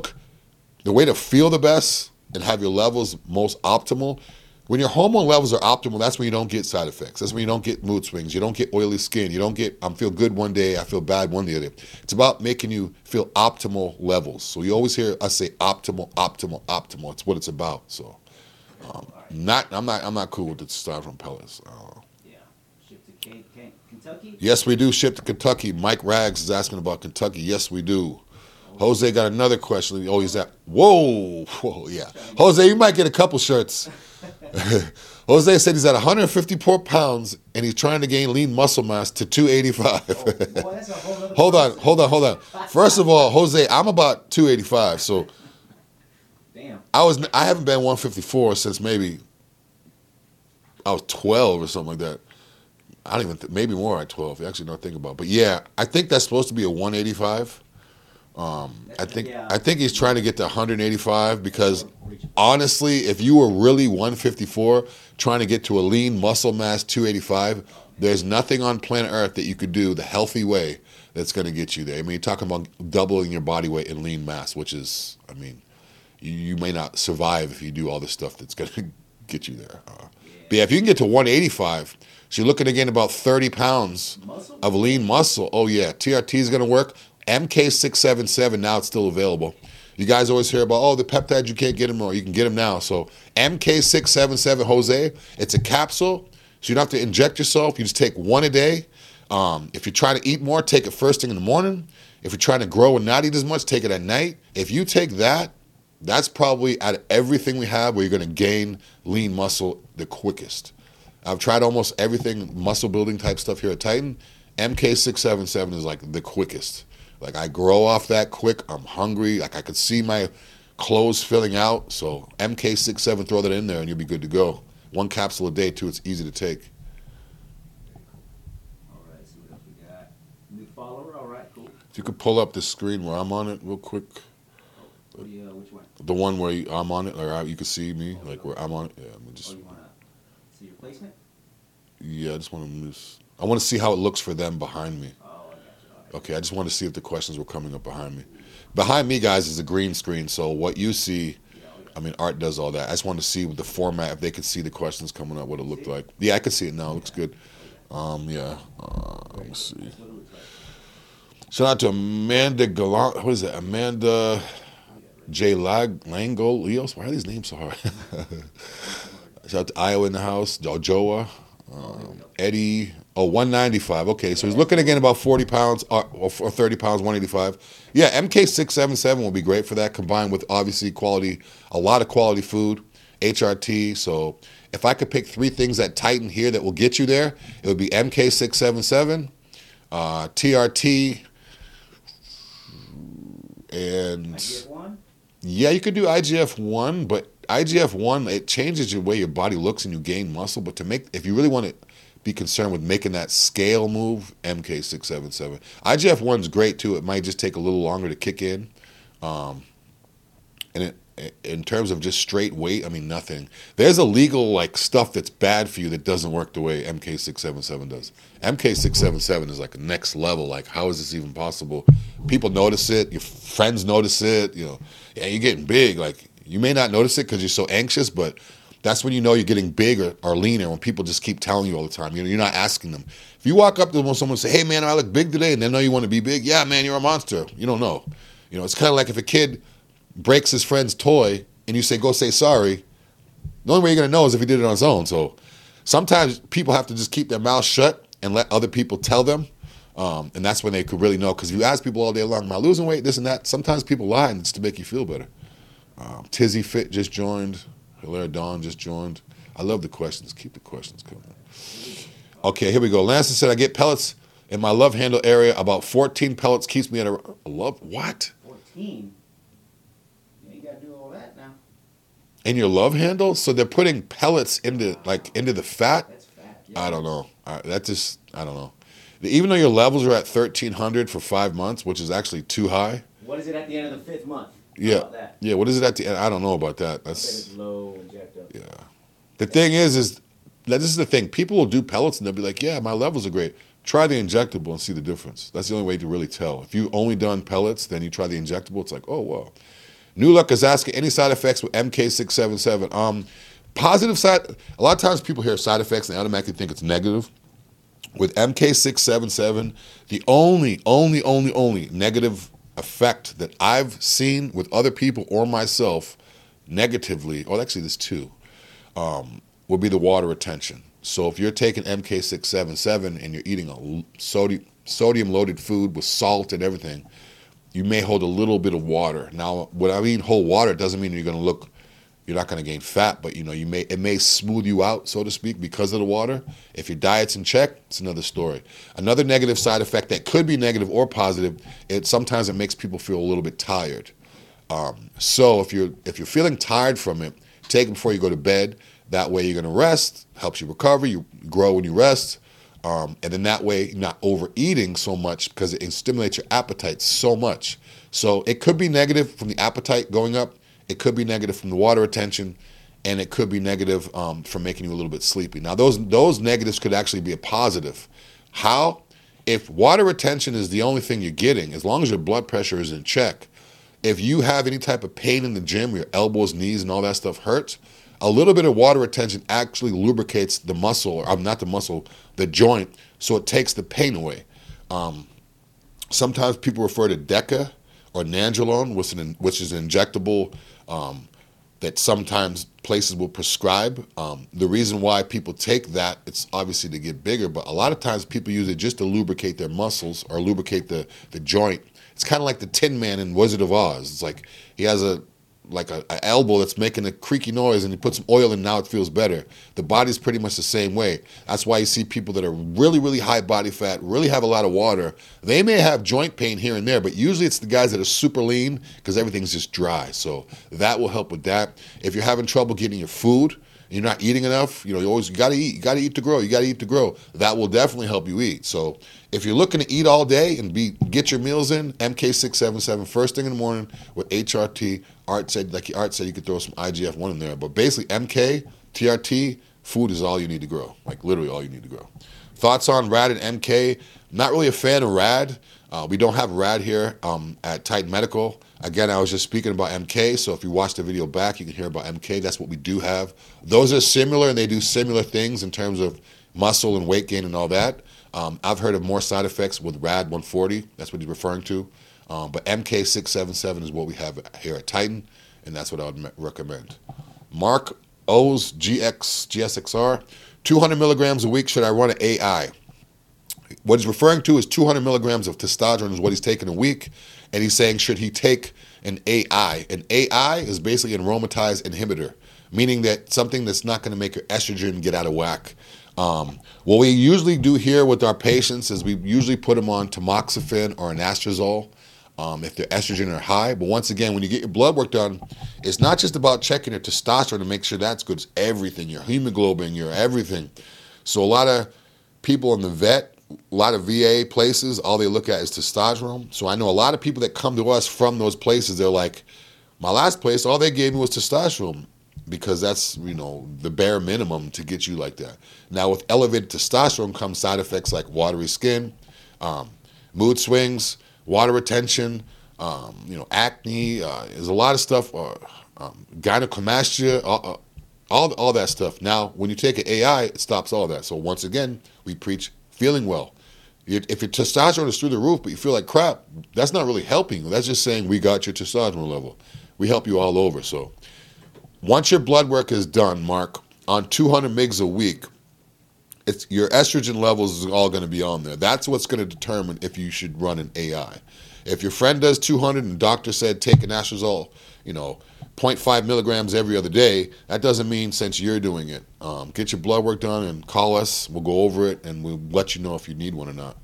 feel the best and have your levels most optimal, when your hormone levels are optimal, that's when you don't get side effects. That's when you don't get mood swings. You don't get oily skin. You don't get, I feel good one day, I feel bad one day. It's about making you feel optimal levels. So you always hear us say optimal. It's what it's about. So I'm not cool with the testosterone pellets. Yeah. Ship to Kentucky? Yes, we do ship to Kentucky. Mike Rags is asking about Kentucky. Yes, we do. Jose got another question. Oh, he's at, whoa, yeah. Jose, you might get a couple shirts. Jose said he's at 154 pounds and he's trying to gain lean muscle mass to 285. Boy, that's a whole other Hold on. First of all, Jose, I'm about 285, so damn. I haven't been 154 since maybe I was 12 or something like that. I don't even maybe more at 12. Actually, not thinking about it. But yeah, I think that's supposed to be a 185. I think he's trying to get to 185 because honestly, if you were really 154 trying to get to a lean muscle mass 285, there's nothing on planet Earth that you could do the healthy way that's going to get you there. I mean, you're talking about doubling your body weight in lean mass, which is, I mean, you may not survive if you do all this stuff that's going to get you there. But yeah, if you can get to 185, so you're looking again about 30 pounds of lean muscle. Oh yeah, TRT is going to work. MK677, now it's still available. You guys always hear about, the peptides, you can't get them, or you can get them now. So MK677, Jose, it's a capsule, so you don't have to inject yourself. You just take one a day. If you're trying to eat more, take it first thing in the morning. If you're trying to grow and not eat as much, take it at night. If you take that, that's probably out of everything we have where you're going to gain lean muscle the quickest. I've tried almost everything muscle building type stuff here at Titan. MK677 is like the quickest. Like, I grow off that quick. I'm hungry. Like, I could see my clothes filling out. So MK67, throw that in there and you'll be good to go. One capsule a day too. It's easy to take. If you could pull up the screen where I'm on it real quick. Which one? The one where I'm on it, or you can see me, like where I'm on it. Yeah, I'm just. Oh, you want to see your placement? Yeah, I just want to. I want to see how it looks for them behind me. Oh, I got you. Okay, I just want to see if the questions were coming up behind me. Behind me, guys, is a green screen. So what you see, I mean, Art does all that. I just want to see with the format, if they could see the questions coming up, what it looked like. Yeah, I can see it now. It looks good. Yeah. Let me see. Shout out to Amanda Gallant. What is it? Amanda J. Lango Leos. Why are these names so hard? Shout out to Iowa in the house. Joa. Eddie. Oh, 195. Okay, so he's looking again about 40 pounds or 30 pounds, 185. Yeah, MK677 will be great for that, combined with obviously quality, a lot of quality food, HRT. So if I could pick 3 things that Titan here that will get you there, it would be MK677, TRT, and IGF-1? yeah, you could do IGF-1, but IGF-1, it changes the way your body looks and you gain muscle. But if you really want to be concerned with making that scale move, MK677. IGF-1 is great too. It might just take a little longer to kick in. And in terms of just straight weight, I mean, nothing. There's illegal like stuff that's bad for you that doesn't work the way MK677 does. MK677 is like a next level. Like, how is this even possible? People notice it. Your friends notice it. You know, yeah, you're getting big. Like, you may not notice it because you're so anxious, but that's when you know you're getting bigger or leaner, when people just keep telling you all the time. You know, you're not asking them. If you walk up to someone and say, "Hey, man, I look big today," and they know you want to be big, yeah, man, you're a monster. You don't know. You know, it's kind of like if a kid breaks his friend's toy and you say, "Go say sorry," the only way you're going to know is if he did it on his own. So sometimes people have to just keep their mouth shut and let other people tell them. And that's when they could really know. Because if you ask people all day long, "Am I losing weight?" This and that, sometimes people lie and it's to make you feel better. Tizzy Fit just joined. Hilaire Dawn just joined. I love the questions. Keep the questions coming. Okay, here we go. Lance said, "I get pellets in my love handle area. About 14 pellets keeps me at a love." What? 14? You ain't got to do all that now. In your love handle? So they're putting pellets into the fat? That's fat. Yeah. I don't know. I don't know. Even though your levels are at 1,300 for 5 months, which is actually too high. What is it at the end of the 5th month? Yeah. How about that? Yeah, what is it at the end? I don't know about that. I bet it's low, inject up. Yeah. The thing is that this is the thing. People will do pellets and they'll be like, "Yeah, my levels are great." Try the injectable and see the difference. That's the only way to really tell. If you've only done pellets, then you try the injectable, it's like, oh, wow. New Luck is asking, any side effects with MK677? Positive side, a lot of times people hear side effects and they automatically think it's negative. With MK677, the only negative effect that I've seen with other people or myself negatively, actually there's 2, would be the water retention. So if you're taking MK677 and you're eating a sodium-loaded food with salt and everything, you may hold a little bit of water. Now, when I mean hold water, it doesn't mean you're not going to gain fat, but it may smooth you out, so to speak, because of the water. If your diet's in check, it's another story. Another negative side effect that could be negative or positive, sometimes it makes people feel a little bit tired. So if you're feeling tired from it, take it before you go to bed. That way you're going to rest, helps you recover, you grow when you rest, and then that way you're not overeating so much because it stimulates your appetite so much. So it could be negative from the appetite going up, it could be negative from the water retention, and it could be negative from making you a little bit sleepy. Now those negatives could actually be a positive. How? If water retention is the only thing you're getting, as long as your blood pressure is in check, if you have any type of pain in the gym, your elbows, knees, and all that stuff hurts, a little bit of water retention actually lubricates the muscle, or not the muscle, the joint, so it takes the pain away. Sometimes people refer to Deca or Nandrolone, which is an injectable that sometimes places will prescribe. The reason why people take that, it's obviously to get bigger, but a lot of times people use it just to lubricate their muscles or lubricate the joint. It's kind of like the Tin Man in Wizard of Oz. It's like he has a elbow that's making a creaky noise and he puts some oil in and now it feels better. The body's pretty much the same way. That's why you see people that are really, really high body fat, really have a lot of water. They may have joint pain here and there, but usually it's the guys that are super lean because everything's just dry. So that will help with that. If you're having trouble getting your food, you're not eating enough, you got to eat. You got to eat to grow. You got to eat to grow. That will definitely help you eat. So if you're looking to eat all day and get your meals in, MK677 first thing in the morning with HRT. Art said you could throw some IGF-1 in there, but basically MK, TRT, food is all you need to grow. Like literally all you need to grow. Thoughts on RAD and MK? Not really a fan of RAD. We don't have RAD here at Titan Medical. Again, I was just speaking about MK, so if you watch the video back, you can hear about MK. That's what we do have. Those are similar, and they do similar things in terms of muscle and weight gain and all that. I've heard of more side effects with RAD 140. That's what he's referring to. But MK677 is what we have here at Titan, and that's what I would recommend. Mark O's GSXR, 200 milligrams a week. Should I run an AI? What he's referring to is 200 milligrams of testosterone is what he's taking a week. And he's saying, should he take an AI? An AI is basically an aromatase inhibitor, meaning that something that's not going to make your estrogen get out of whack. What we usually do here with our patients is we usually put them on tamoxifen or anastrozole if their estrogen are high. But once again, when you get your blood work done, it's not just about checking your testosterone to make sure that's good. It's everything, your hemoglobin, your everything. So a lot of people in the vet, a lot of VA places, all they look at is testosterone. So I know a lot of people that come to us from those places, they're like, my last place, all they gave me was testosterone because that's, the bare minimum to get you like that. Now with elevated testosterone comes side effects like watery skin, mood swings, water retention, acne, there's a lot of stuff, gynecomastia, all that stuff. Now, when you take an AI, it stops all that. So once again, we preach feeling well. If your testosterone is through the roof, but you feel like crap, that's not really helping you. That's just saying we got your testosterone level. We help you all over. So once your blood work is done, Mark, on 200 mgs a week, your estrogen levels is all going to be on there. That's what's going to determine if you should run an AI. If your friend does 200 and the doctor said take an anastrozole, 0.5 milligrams every other day, that doesn't mean since you're doing it. Get your blood work done and call us. We'll go over it and we'll let you know if you need one or not.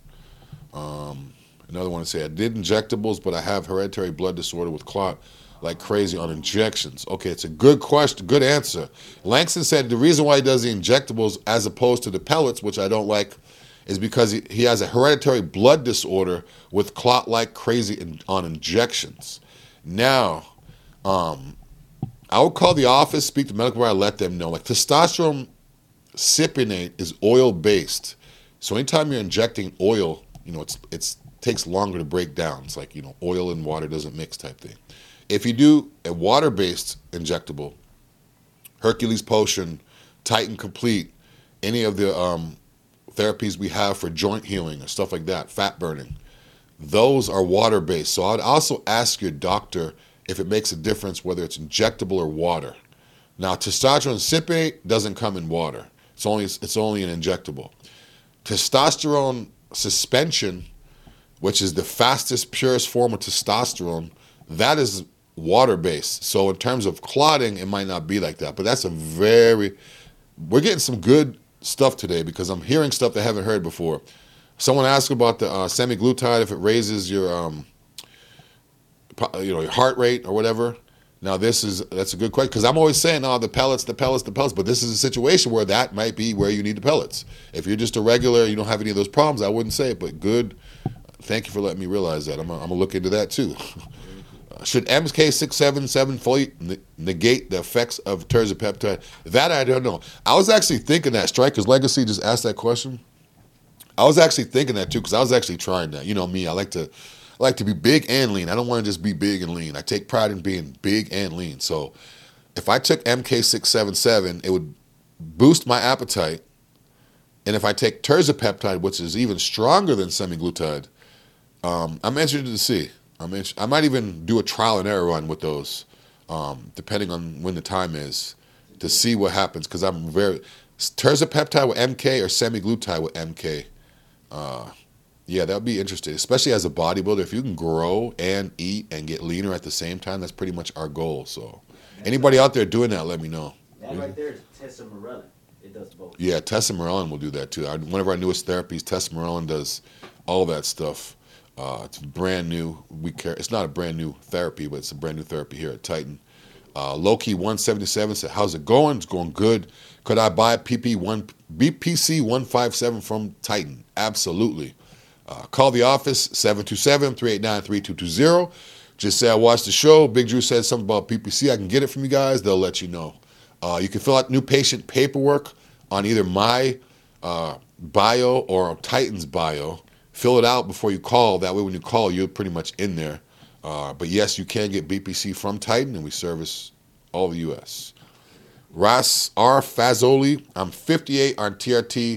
Another one to say, I did injectables, but I have hereditary blood disorder with clot like crazy on injections. Okay, it's a good question, good answer. Langston said the reason why he does the injectables as opposed to the pellets, which I don't like, is because he has a hereditary blood disorder with clot like crazy on injections. Now, I would call the office, speak to medical provider, let them know. Like testosterone cypionate is oil based, so anytime you're injecting oil, it takes longer to break down. It's like oil and water doesn't mix type thing. If you do a water based injectable, Hercules Potion, Titan Complete, any of the therapies we have for joint healing or stuff like that, fat burning, those are water based. So I'd also ask your doctor if it makes a difference whether it's injectable or water. Now, testosterone cypionate doesn't come in water. It's only an injectable. Testosterone suspension, which is the fastest, purest form of testosterone, that is water-based. So in terms of clotting, it might not be like that. But we're getting some good stuff today because I'm hearing stuff that I haven't heard before. Someone asked about the semaglutide, if it raises your your heart rate or whatever. Now that's a good question because I'm always saying, the pellets, but this is a situation where that might be where you need the pellets. If you're just a regular, you don't have any of those problems, I wouldn't say it, but good. Thank you for letting me realize that. I'm gonna look into that too. Should MK677 fully negate the effects of terzepatide? That I don't know. I was actually thinking that. Strikers Legacy just asked that question. I was actually thinking that too because I was actually trying that. You know me, I like to be big and lean. I don't want to just be big and lean. I take pride in being big and lean. So if I took MK677, it would boost my appetite. And if I take terzepatide, which is even stronger than semaglutide, I'm interested to see. I might even do a trial and error run with those, depending on when the time is, to see what happens. Because terzepatide with MK or semaglutide with MK. Yeah, that would be interesting, especially as a bodybuilder. If you can grow and eat and get leaner at the same time, that's pretty much our goal. So anybody out there doing that, let me know. That right there is tesamorelin. It does both. Yeah, tesamorelin will do that too. One of our newest therapies, tesamorelin, does all that stuff. It's brand new. It's not a brand new therapy, but it's a brand new therapy here at Titan. Loki 177 said, how's it going? It's going good. Could I buy BPC 157 from Titan? Absolutely. Call the office, 727-389-3220. Just say I watched the show. Big Drew said something about BPC. I can get it from you guys. They'll let you know. You can fill out new patient paperwork on either my bio or Titan's bio. Fill it out before you call. That way when you call, you're pretty much in there. But yes, you can get BPC from Titan, and we service all the U.S. Ras R. Fazoli, I'm 58 on TRT.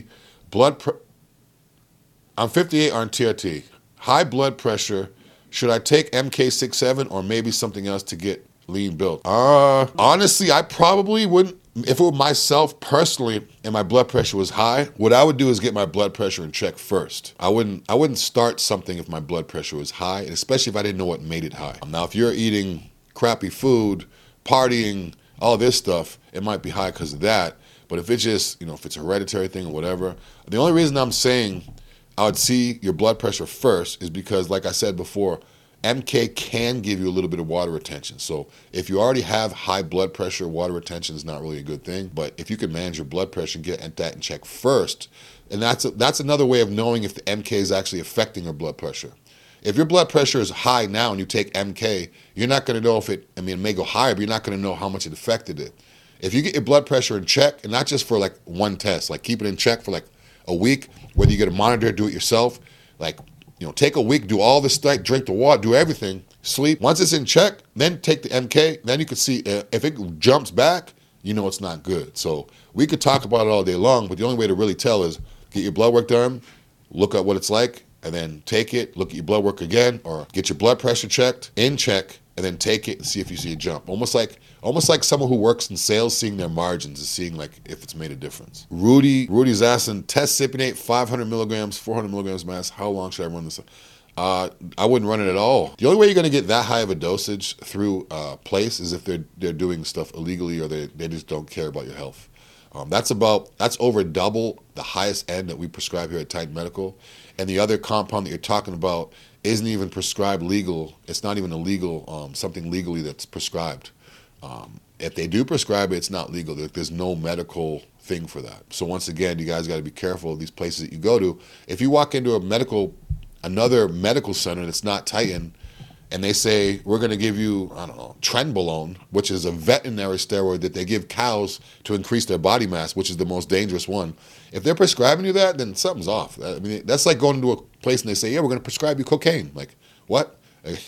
I'm 58 on TRT. High blood pressure. Should I take MK67 or maybe something else to get lean built? Honestly, I probably wouldn't. If it were myself personally and my blood pressure was high, what I would do is get my blood pressure in check first. I wouldn't start something if my blood pressure was high, and especially if I didn't know what made it high. Now, if you're eating crappy food, partying, all this stuff, it might be high because of that. But if it's just, if it's a hereditary thing or whatever, the only reason I'm saying I would see your blood pressure first is because, like I said before, MK can give you a little bit of water retention. So if you already have high blood pressure, water retention is not really a good thing. But if you can manage your blood pressure, get that in check first, and that's another way of knowing if the MK is actually affecting your blood pressure. If your blood pressure is high now and you take MK, you're not going to know if it may go higher, but you're not going to know how much it affected it. If you get your blood pressure in check, and not just for like one test, like keep it in check for like a week, whether you get a monitor, do it yourself, take a week, do all this stuff, drink the water, do everything, sleep. Once it's in check, then take the MK. Then you can see if it jumps back, it's not good. So we could talk about it all day long, but the only way to really tell is get your blood work done, look at what it's like, and then take it, look at your blood work again, or get your blood pressure checked, in check, and then take it and see if you see a jump. Almost like someone who works in sales, seeing their margins and seeing like if it's made a difference. Rudy's asking, test Cypionate, 500 milligrams, 400 milligrams mass. How long should I run this? I wouldn't run it at all. The only way you're going to get that high of a dosage through place is if they're doing stuff illegally or they just don't care about your health. That's over double the highest end that we prescribe here at Titan Medical. And the other compound that you're talking about isn't even prescribed legal. It's not even illegal, something legally that's prescribed. If they do prescribe it, it's not legal. There's no medical thing for that. So once again, you guys got to be careful of these places that you go to. If you walk into another medical center that's not Titan, and they say, we're going to give you, Trenbolone, which is a veterinary steroid that they give cows to increase their body mass, which is the most dangerous one. If they're prescribing you that, then something's off. That's like going to a place and they say, yeah, we're going to prescribe you cocaine. Like, what?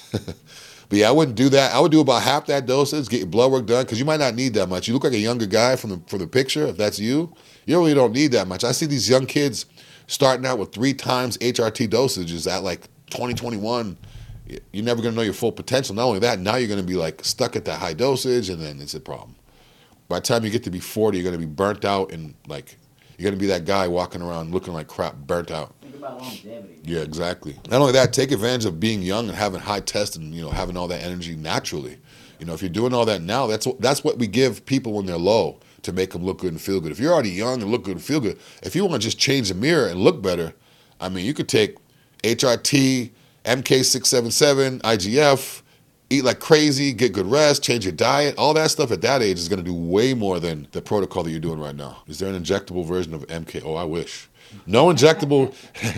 But yeah, I wouldn't do that. I would do about half that dosage, get your blood work done, because you might not need that much. You look like a younger guy from the picture. If that's you, you really don't need that much. I see these young kids starting out with 3 times HRT dosages at like 2021. You're never going to know your full potential. Not only that, now you're going to be like stuck at that high dosage, and then it's a problem. By the time you get to be 40, you're going to be burnt out, and like you're going to be that guy walking around looking like crap, burnt out. Think about longevity. Yeah, exactly. Not only that, take advantage of being young and having high tests and having all that energy naturally. If you're doing all that now, that's what we give people when they're low to make them look good and feel good. If you're already young and look good and feel good, if you want to just change the mirror and look better, you could take HRT, MK677, IGF, eat like crazy, get good rest, change your diet. All that stuff at that age is going to do way more than the protocol that you're doing right now. Is there an injectable version of MK? Oh, I wish. No injectable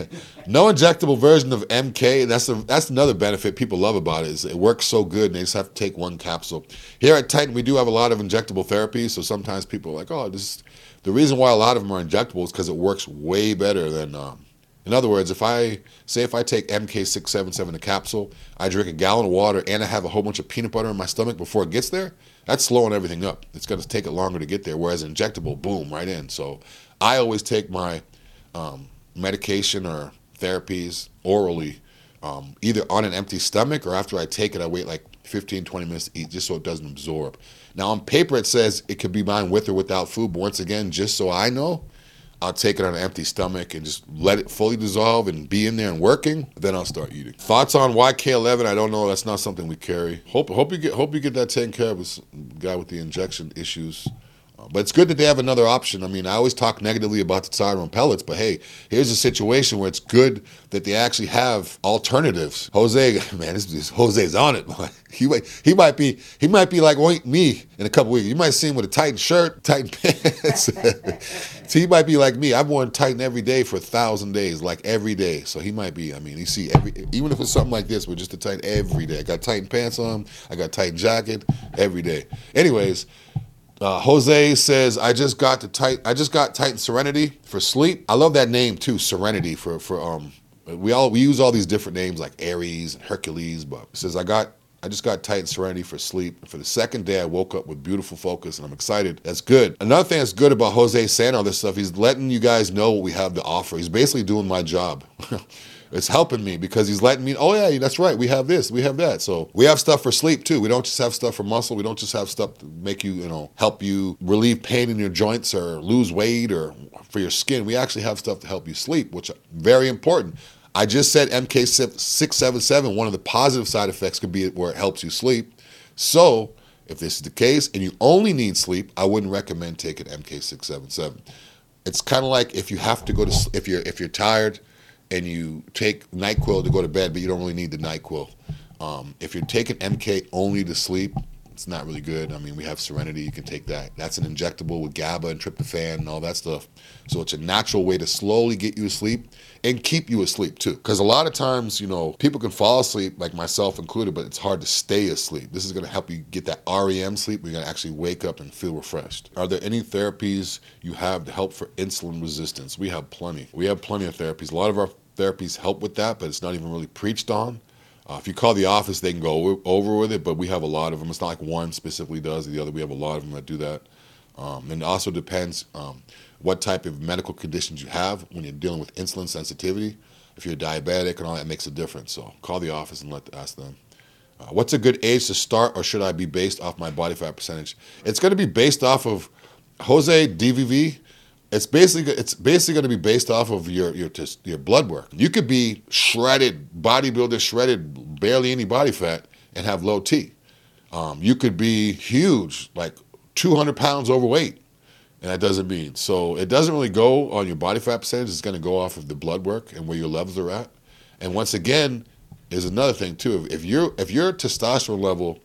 version of MK. That's another benefit people love about it, is it works so good and they just have to take one capsule. Here at Titan, we do have a lot of injectable therapies, so sometimes people are like, the reason why a lot of them are injectable is because it works way better than in other words, if I take MK677 a capsule, I drink a gallon of water and I have a whole bunch of peanut butter in my stomach before it gets there, that's slowing everything up. It's going to take it longer to get there, whereas injectable, boom, right in. So I always take my medication or therapies orally, either on an empty stomach or after I take it, I wait like 15, 20 minutes to eat just so it doesn't absorb. Now on paper it says it could be mine with or without food, but once again, just so I know, I'll take it on an empty stomach and just let it fully dissolve and be in there and working. Then I'll start eating. Thoughts on YK11? I don't know. That's not something we carry. Hope you get that taken care of. With the guy with the injection issues. But it's good that they have another option. I mean, I always talk negatively about the Tyrone pellets, but hey, here's a situation where it's good that they actually have alternatives. Jose, man, Jose's on it. He might be like me in a couple weeks. You might see him with a Titan shirt, Titan pants. So he might be like me. I've worn Titan every day for 1,000 days, like every day. So he might be. I mean, you see, even if it's something like this, with just a Titan every day. I got Titan pants on. I got Titan jacket every day. Anyways. Jose says, I just got Titan Serenity for sleep. I love that name too, Serenity we use all these different names like Aries and Hercules, but it says I just got Titan Serenity for sleep. For the second day, I woke up with beautiful focus, and I'm excited. That's good. Another thing that's good about Jose saying all this stuff, he's letting you guys know what we have to offer. He's basically doing my job. It's helping me because he's letting me, oh yeah, that's right, we have this, we have that. So we have stuff for sleep too. We don't just have stuff for muscle. We don't just have stuff to make you, help you relieve pain in your joints or lose weight or for your skin. We actually have stuff to help you sleep, which is very important. I just said MK677, one of the positive side effects could be where it helps you sleep. So if this is the case and you only need sleep, I wouldn't recommend taking MK677. It's kind of like if you have to go to, if you're tired, and you take NyQuil to go to bed, but you don't really need the NyQuil. If you're taking MK only to sleep, it's not really good. I mean, we have Serenity, you can take that. That's an injectable with GABA and tryptophan and all that stuff. So it's a natural way to slowly get you asleep and keep you asleep too. Because a lot of times, people can fall asleep, like myself included, but it's hard to stay asleep. This is gonna help you get that REM sleep where you're gonna actually wake up and feel refreshed. Are there any therapies you have to help for insulin resistance? We have plenty. We have plenty of therapies. A lot of our therapies help with that, but it's not even really preached on. If you call the office, they can go over with it, but we have a lot of them. It's not like one specifically does the other. We have a lot of them that do that. And it also depends what type of medical conditions you have when you're dealing with insulin sensitivity. If you're diabetic and all that makes a difference. So call the office and ask them. What's a good age to start, or should I be based off my body fat percentage? It's going to be based off of Jose DVV. It's basically going to be based off of your blood work. You could be shredded, bodybuilder, shredded, barely any body fat, and have low T. You could be huge, like 200 pounds overweight, and that doesn't mean. So it doesn't really go on your body fat percentage. It's going to go off of the blood work and where your levels are at. And once again, is another thing too. If your testosterone level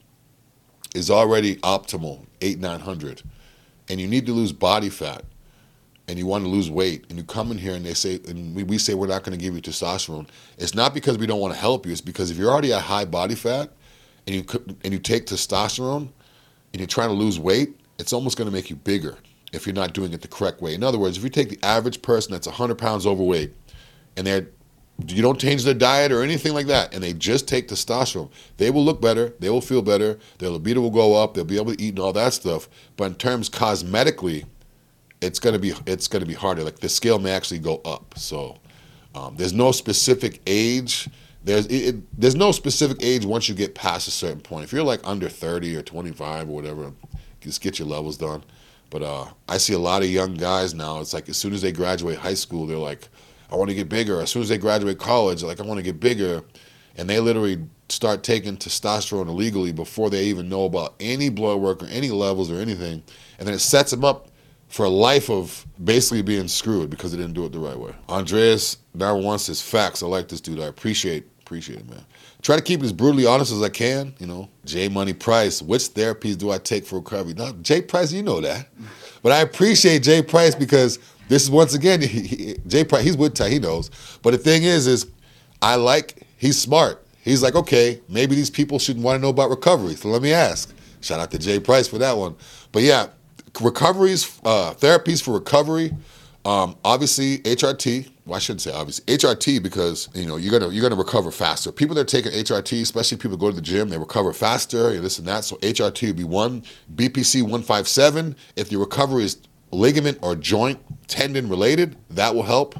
is already optimal, 800-900, and you need to lose body fat, and you want to lose weight, and you come in here and they say, and we say we're not going to give you testosterone, it's not because we don't want to help you. It's because if you're already at high body fat and you take testosterone and you're trying to lose weight, it's almost going to make you bigger if you're not doing it the correct way. In other words, if you take the average person that's 100 pounds overweight and you don't change their diet or anything like that, and they just take testosterone, they will look better, they will feel better, their libido will go up, they'll be able to eat and all that stuff. But in terms cosmetically, it's gonna be harder. Like the scale may actually go up. So there's no specific age. There's no specific age once you get past a certain point. If you're like under 30 or 25 or whatever, just get your levels done. But I see a lot of young guys now. It's like as soon as they graduate high school, they're like, I want to get bigger. As soon as they graduate college, they're like, I want to get bigger. And they literally start taking testosterone illegally before they even know about any blood work or any levels or anything. And then it sets them up for a life of basically being screwed because they didn't do it the right way. Andreas Darwin says, facts. I like this dude. I appreciate it, man. Try to keep it as brutally honest as I can. J Money Price. Which therapies do I take for recovery? Now, Jay Price, you know that. But I appreciate Jay Price because this is, once again, Jay Price, he's with Ty, he knows. But the thing is he's smart. He's like, okay, maybe these people shouldn't want to know about recovery. So let me ask. Shout out to Jay Price for that one. But yeah, therapies for recovery, obviously HRT. Well, I shouldn't say obviously HRT because you're gonna recover faster. People that are taking HRT, especially people that go to the gym, they recover faster. This and that. So HRT would be one. BPC 157. If your recovery is ligament or joint tendon related, that will help.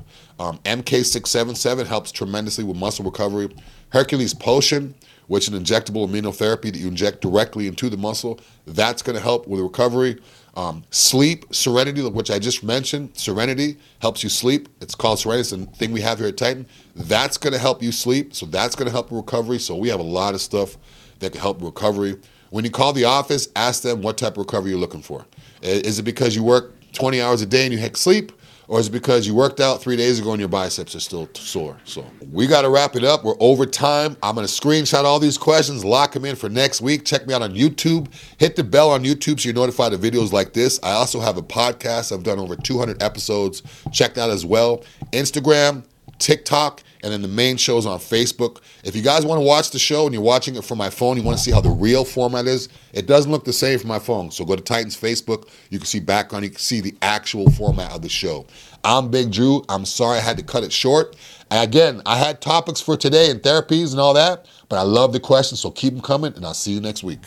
MK677 helps tremendously with muscle recovery. Hercules Potion, which is an injectable immunotherapy that you inject directly into the muscle, that's going to help with recovery. Sleep, Serenity, which I just mentioned, Serenity helps you sleep. It's called Serenity. It's a thing we have here at Titan. That's going to help you sleep, so that's going to help with recovery. So we have a lot of stuff that can help with recovery. When you call the office, ask them what type of recovery you're looking for. Is it because you work 20 hours a day and you heck sleep? Or is it because you worked out 3 days ago and your biceps are still sore? So we got to wrap it up. We're over time. I'm going to screenshot all these questions, lock them in for next week. Check me out on YouTube. Hit the bell on YouTube so you're notified of videos like this. I also have a podcast. I've done over 200 episodes. Check that as well. Instagram, TikTok, and then the main show's on Facebook. If you guys want to watch the show and you're watching it from my phone, you want to see how the real format is, it doesn't look the same from my phone. So go to Titans Facebook. You can see background. You can see the actual format of the show. I'm Big Drew. I'm sorry I had to cut it short. And again, I had topics for today and therapies and all that, but I love the questions, so keep them coming, and I'll see you next week.